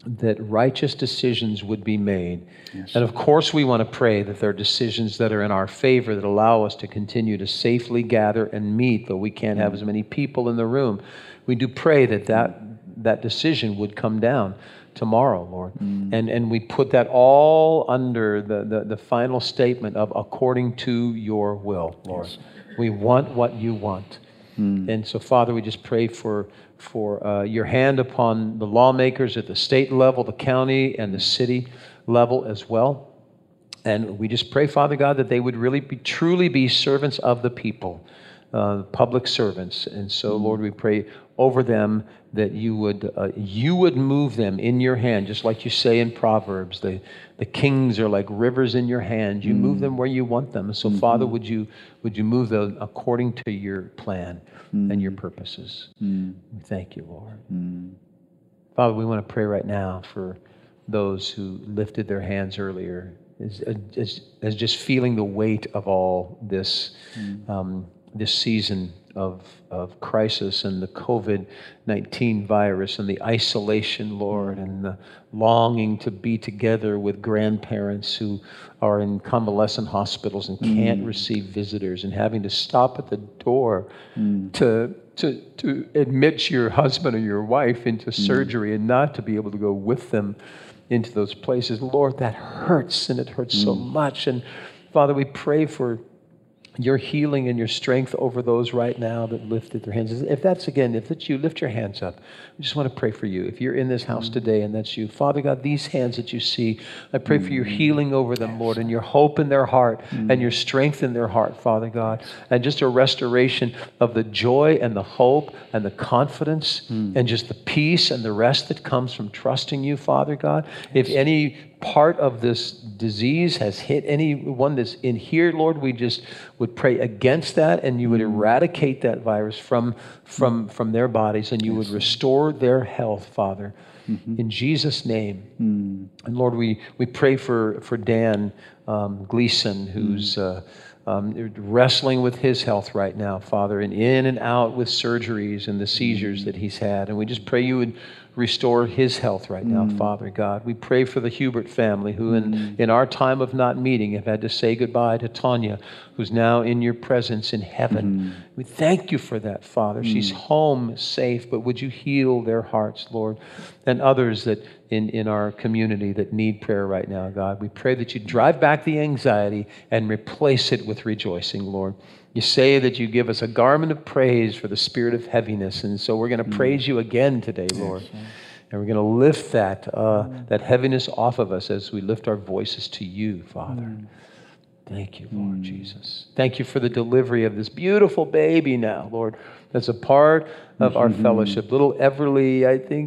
that righteous decisions would be made. Yes. And of course, we want to pray that there are decisions that are in our favor that allow us to continue to safely gather and meet, though we can't have as many people in the room. We do pray that that, that decision would come down tomorrow, Lord. Mm. And and we put that all under the, the, the final statement of according to your will, Lord. Yes. We want what you want. Mm. And so, Father, we just pray for for uh, your hand upon the lawmakers at the state level, the county, and the city level as well. And we just pray, Father God, that they would really be truly be servants of the people, uh, public servants. And so, Lord, we pray over them that you would uh, you would move them in your hand, just like you say in Proverbs. The the kings are like rivers in your hand. You mm. move them where you want them. So, mm-hmm. Father, would you would you move them according to your plan mm. and your purposes? Mm. We thank you, Lord. Mm. Father, we want to pray right now for those who lifted their hands earlier, as, as, as just feeling the weight of all this mm. um, this season of of crisis and the covid nineteen virus and the isolation, Lord, and the longing to be together with grandparents who are in convalescent hospitals and can't mm. receive visitors, and having to stop at the door mm. to to to admit your husband or your wife into mm. surgery and not to be able to go with them into those places. Lord, that hurts, and it hurts mm. so much. And Father, we pray for your healing and your strength over those right now that lifted their hands. If that's, again, if that's you, lift your hands up. We just want to pray for you. If you're in this house today and that's you, Father God, these hands that you see, I pray for your healing over them, Lord, and your hope in their heart and your strength in their heart, Father God, and just a restoration of the joy and the hope and the confidence and just the peace and the rest that comes from trusting you, Father God. If any part of this disease has hit anyone that's in here, Lord, we just would pray against that, and you would eradicate that virus from from from their bodies, and you would restore their health, Father, mm-hmm. in Jesus' name. Mm. And Lord, we we pray for for Dan um, Gleason, who's mm. uh, um, wrestling with his health right now, Father, and in and out with surgeries and the seizures mm. that he's had, and we just pray you would restore his health right now, mm. Father God. We pray for the Hubert family who in, mm. in our time of not meeting have had to say goodbye to Tanya, who's now in your presence in heaven. Mm. We thank you for that, Father. Mm. She's home safe, but would you heal their hearts, Lord, and others that in, in our community that need prayer right now, God. We pray that you drive back the anxiety and replace it with rejoicing, Lord. You say that you give us a garment of praise for the spirit of heaviness, and so we're going to mm. praise you again today, Lord. Yes, yes. And we're going to lift that uh, mm. that heaviness off of us as we lift our voices to you, Father. Mm. Thank you, Lord mm. Jesus. Thank you for the delivery of this beautiful baby now, Lord, that's a part of mm-hmm. our fellowship. Little Everly, I think,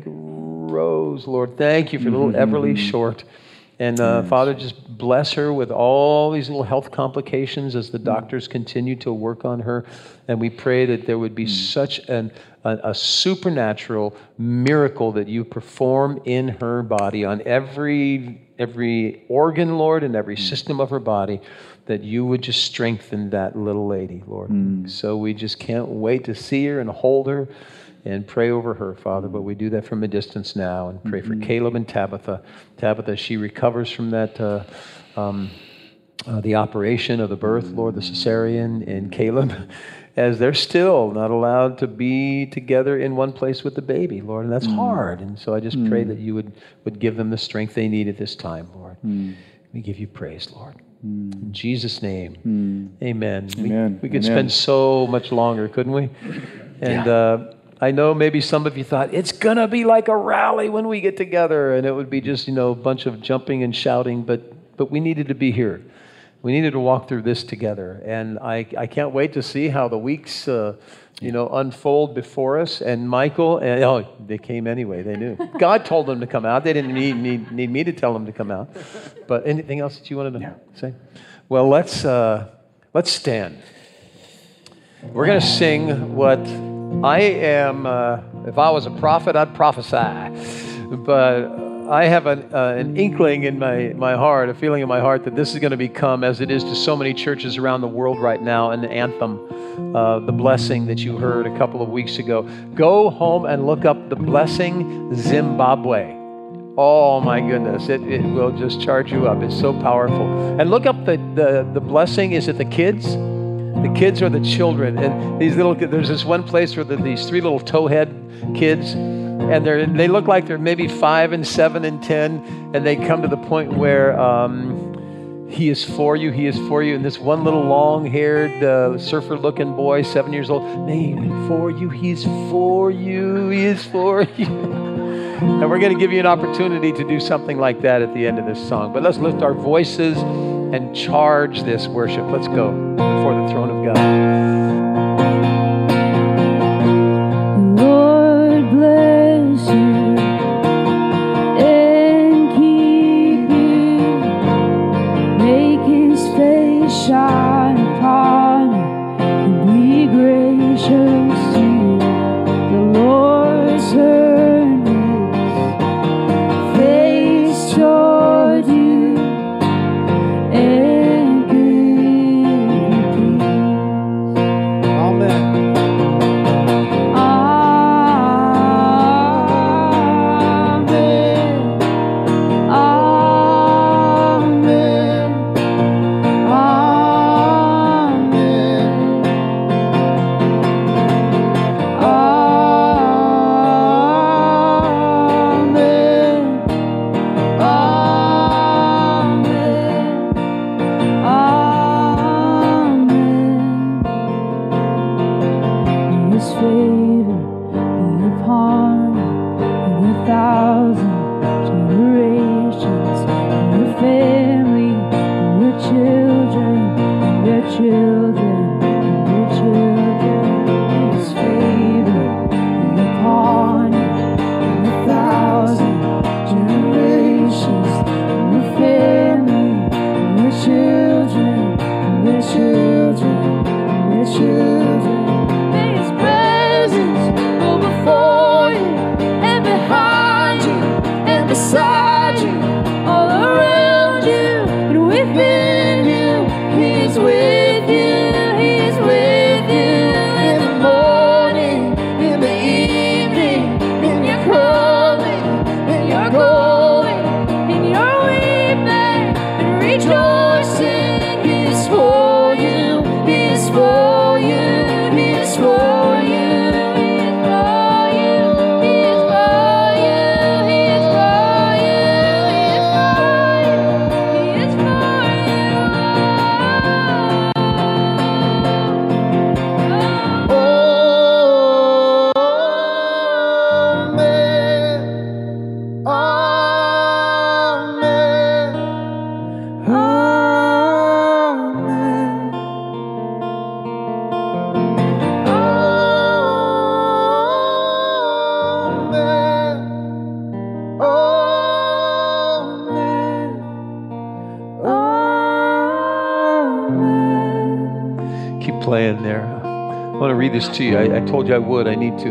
Rose, Lord. Thank you for mm-hmm. little Everly Short. And uh, yes. Father, just bless her with all these little health complications as the doctors continue to work on her. And we pray that there would be mm. such an, a, a supernatural miracle that you perform in her body, on every every organ, Lord, and every mm. system of her body, that you would just strengthen that little lady, Lord. Mm. So we just can't wait to see her and hold her and pray over her, Father. But we do that from a distance now, and pray mm-hmm. for Caleb and Tabitha. Tabitha, she recovers from that, uh, um, uh, the operation of the birth, Lord, the cesarean, and Caleb, as they're still not allowed to be together in one place with the baby, Lord, and that's mm. hard. And so I just mm. pray that you would, would give them the strength they need at this time, Lord. Mm. We give you praise, Lord. Mm. In Jesus' name, mm. amen. Amen. We, we could amen. spend so much longer, couldn't we? And, yeah. uh, I know maybe some of you thought, it's going to be like a rally when we get together, and it would be just, you know, a bunch of jumping and shouting, but but we needed to be here. We needed to walk through this together, and I, I can't wait to see how the weeks, uh, you know, unfold before us. And Michael, and, oh, they came anyway, they knew. God told them to come out. They didn't need, need, need me to tell them to come out. But anything else that you wanted to yeah. say? Well, let's, uh, let's stand. We're going to sing what... I am, uh, if I was a prophet, I'd prophesy. But I have an, uh, an inkling in my, my heart, a feeling in my heart that this is going to become, as it is to so many churches around the world right now, an anthem, uh, the blessing that you heard a couple of weeks ago. Go home and look up the Blessing Zimbabwe. Oh my goodness, it, it will just charge you up. It's so powerful. And look up the, the, the blessing. Is it the kids? The kids or the children? And these little, there's this one place where the, these three little towhead kids, and they they look like they're maybe five and seven and ten, and they come to the point where um, he is for you, he is for you. And this one little long-haired uh, surfer-looking boy, seven years old, maybe for you, he's for you, he is for you. And we're going to give you an opportunity to do something like that at the end of this song. But let's lift our voices and charge this worship. Let's go before the throne of God. Lord bless you and keep you. Make his face shine upon you and be gracious to you. The Lord's turn his face toward you and give you peace. Amen. Playing there. I want to read this to you. I, I told you I would. I need to.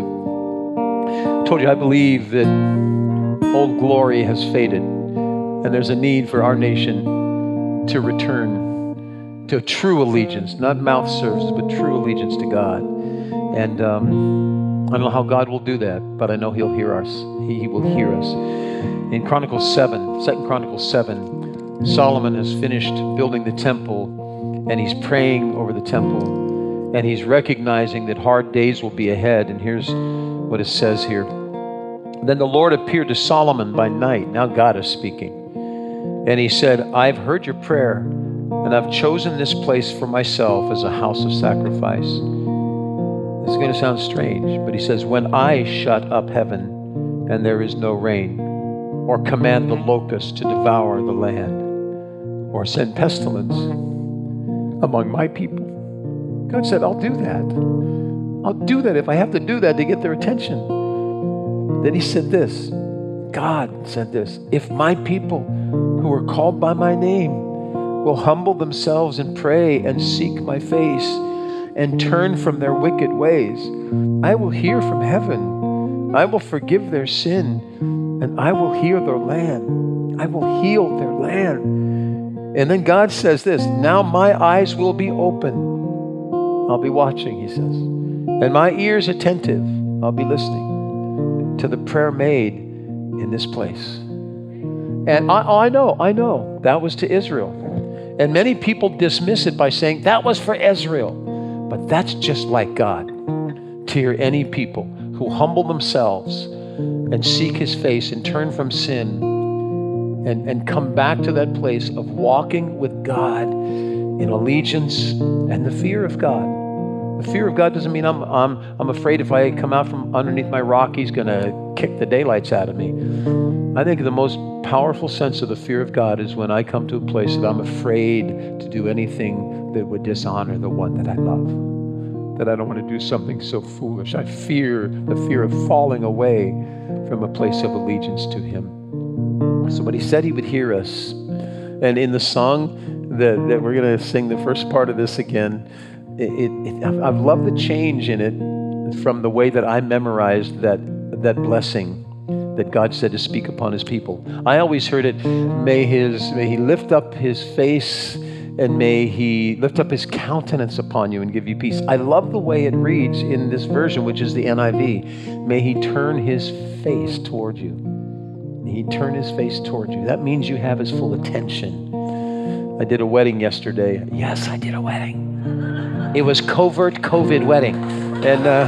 I told you I believe that old glory has faded, and there's a need for our nation to return to true allegiance, not mouth service, but true allegiance to God. And um, I don't know how God will do that, but I know He'll hear us. He, he will hear us. In Chronicles seven, Second Chronicles seven, Solomon has finished building the temple, and he's praying over the temple. And he's recognizing that hard days will be ahead. And here's what it says here. Then the Lord appeared to Solomon by night. Now God is speaking. And he said, I've heard your prayer, and I've chosen this place for myself as a house of sacrifice. This is going to sound strange, but he says, when I shut up heaven and there is no rain, or command the locusts to devour the land, or send pestilence among my people. God said, I'll do that. I'll do that if I have to do that to get their attention. Then he said this, God said this, if my people who are called by my name will humble themselves and pray and seek my face and turn from their wicked ways, I will hear from heaven. I will forgive their sin, and I will heal their land. I will heal their land. And then God says this, now my eyes will be open. I'll be watching, he says, and my ears attentive. I'll be listening to the prayer made in this place. And I, oh, I know, I know, that was to Israel. And many people dismiss it by saying, that was for Israel. But that's just like God, to hear any people who humble themselves and seek his face and turn from sin and, and come back to that place of walking with God in allegiance and the fear of God. The fear of God doesn't mean I'm, I'm, I'm afraid if I come out from underneath my rock, he's going to kick the daylights out of me. I think the most powerful sense of the fear of God is when I come to a place that I'm afraid to do anything that would dishonor the one that I love, that I don't want to do something so foolish. I fear the fear of falling away from a place of allegiance to him. So when he said he would hear us, and in the song that, that we're going to sing the first part of this again, It, it, I've loved the change in it from the way that I memorized that that blessing that God said to speak upon his people. I always heard it, may his may he lift up his face and may he lift up his countenance upon you and give you peace. I love the way it reads in this version, which is the N I V. May he turn his face toward you. May he turn his face toward you. That means you have his full attention. I did a wedding yesterday. Yes, I did a wedding. It was covert COVID wedding. And uh,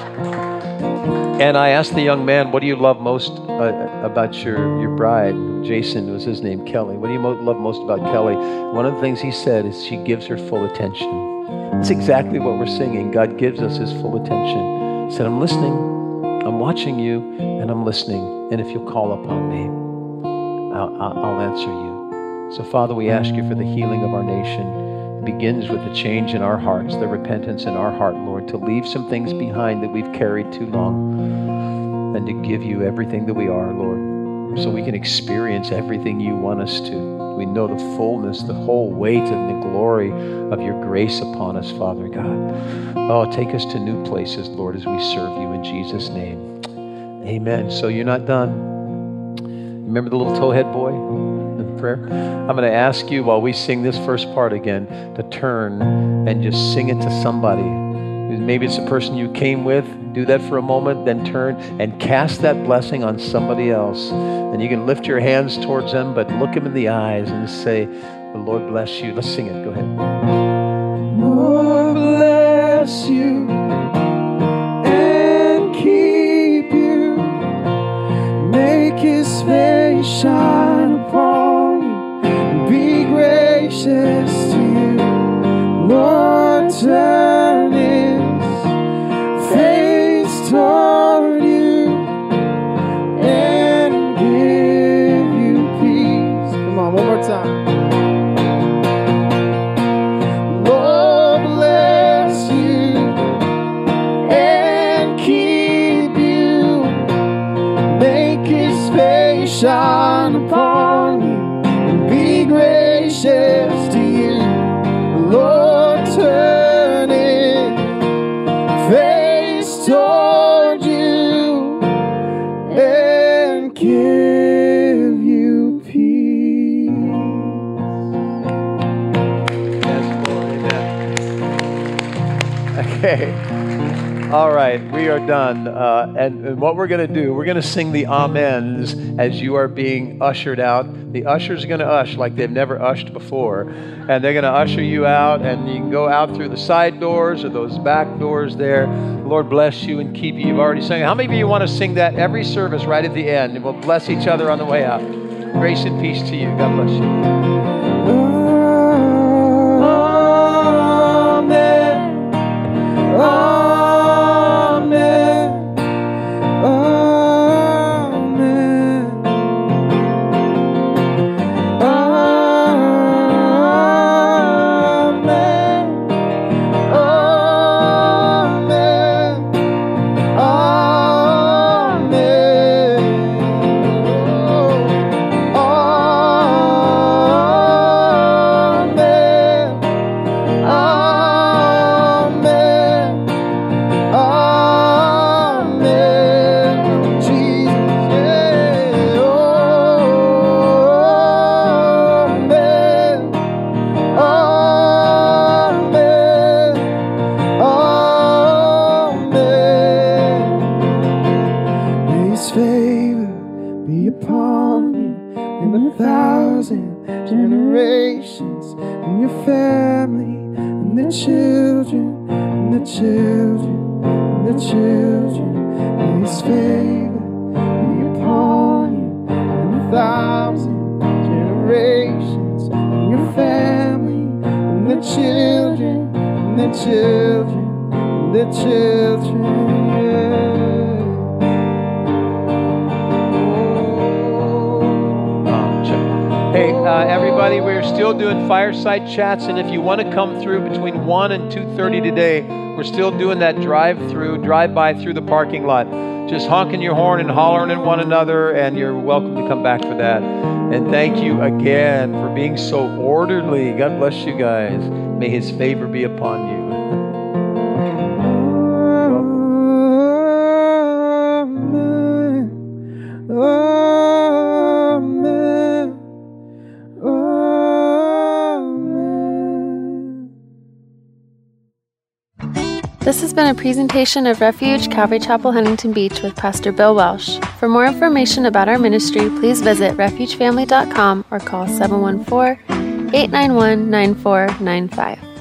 and I asked the young man, what do you love most uh, about your, your bride? Jason was his name, Kelly. What do you mo- love most about Kelly? One of the things he said is she gives her full attention. That's exactly what we're singing. God gives us his full attention. He said, I'm listening, I'm watching you, and I'm listening. And if you'll call upon me, I'll, I'll, I'll answer you. So Father, we ask you for the healing of our nation. Begins with the change in our hearts, the repentance in our heart, Lord, to leave some things behind that we've carried too long and to give you everything that we are, Lord, so we can experience everything you want us to. We know the fullness, the whole weight and the glory of your grace upon us, Father God. Oh, take us to new places, Lord, as we serve you in Jesus' name. Amen. So you're not done. Remember the little towhead boy? Prayer. I'm going to ask you while we sing this first part again to turn and just sing it to somebody. Maybe it's the person you came with. Do that for a moment, then turn and cast that blessing on somebody else. And you can lift your hands towards them, but look them in the eyes and say, the Lord bless you. Let's sing it. Go ahead. Lord bless you and keep you. Make his face shine upon be gracious to you, Lord, turn his face toward you and give you peace. Come on, one more time. Lord, bless you and keep you, make his face shine upon you. Be gracious to you, Lord, turn it face toward you and give you peace. Yes, Lord, amen. Okay. All right, we are done. Uh, and, and what we're going to do, we're going to sing the amens as you are being ushered out. The ushers are going to ush like they've never ushed before. And they're going to usher you out, and you can go out through the side doors or those back doors there. Lord bless you and keep you. You've already sung it. How many of you want to sing that every service right at the end? And we'll bless each other on the way out. Grace and peace to you. God bless you. Oh thousand generations, and your family, and the children, and the children, and the children. May His favor be upon you, and a thousand generations, and your family, and the children, and the children, and the children. Yeah. Hey, uh, everybody, we're still doing fireside chats, and if you want to come through between one and two thirty today, we're still doing that drive-through, drive-by through the parking lot. Just honking your horn and hollering at one another, and you're welcome to come back for that. And thank you again for being so orderly. God bless you guys. May His favor be upon you. This has been a presentation of Refuge Calvary Chapel, Huntington Beach with Pastor Bill Welsh. For more information about our ministry, please visit refuge family dot com or call seven one four, eight nine one, nine four nine five.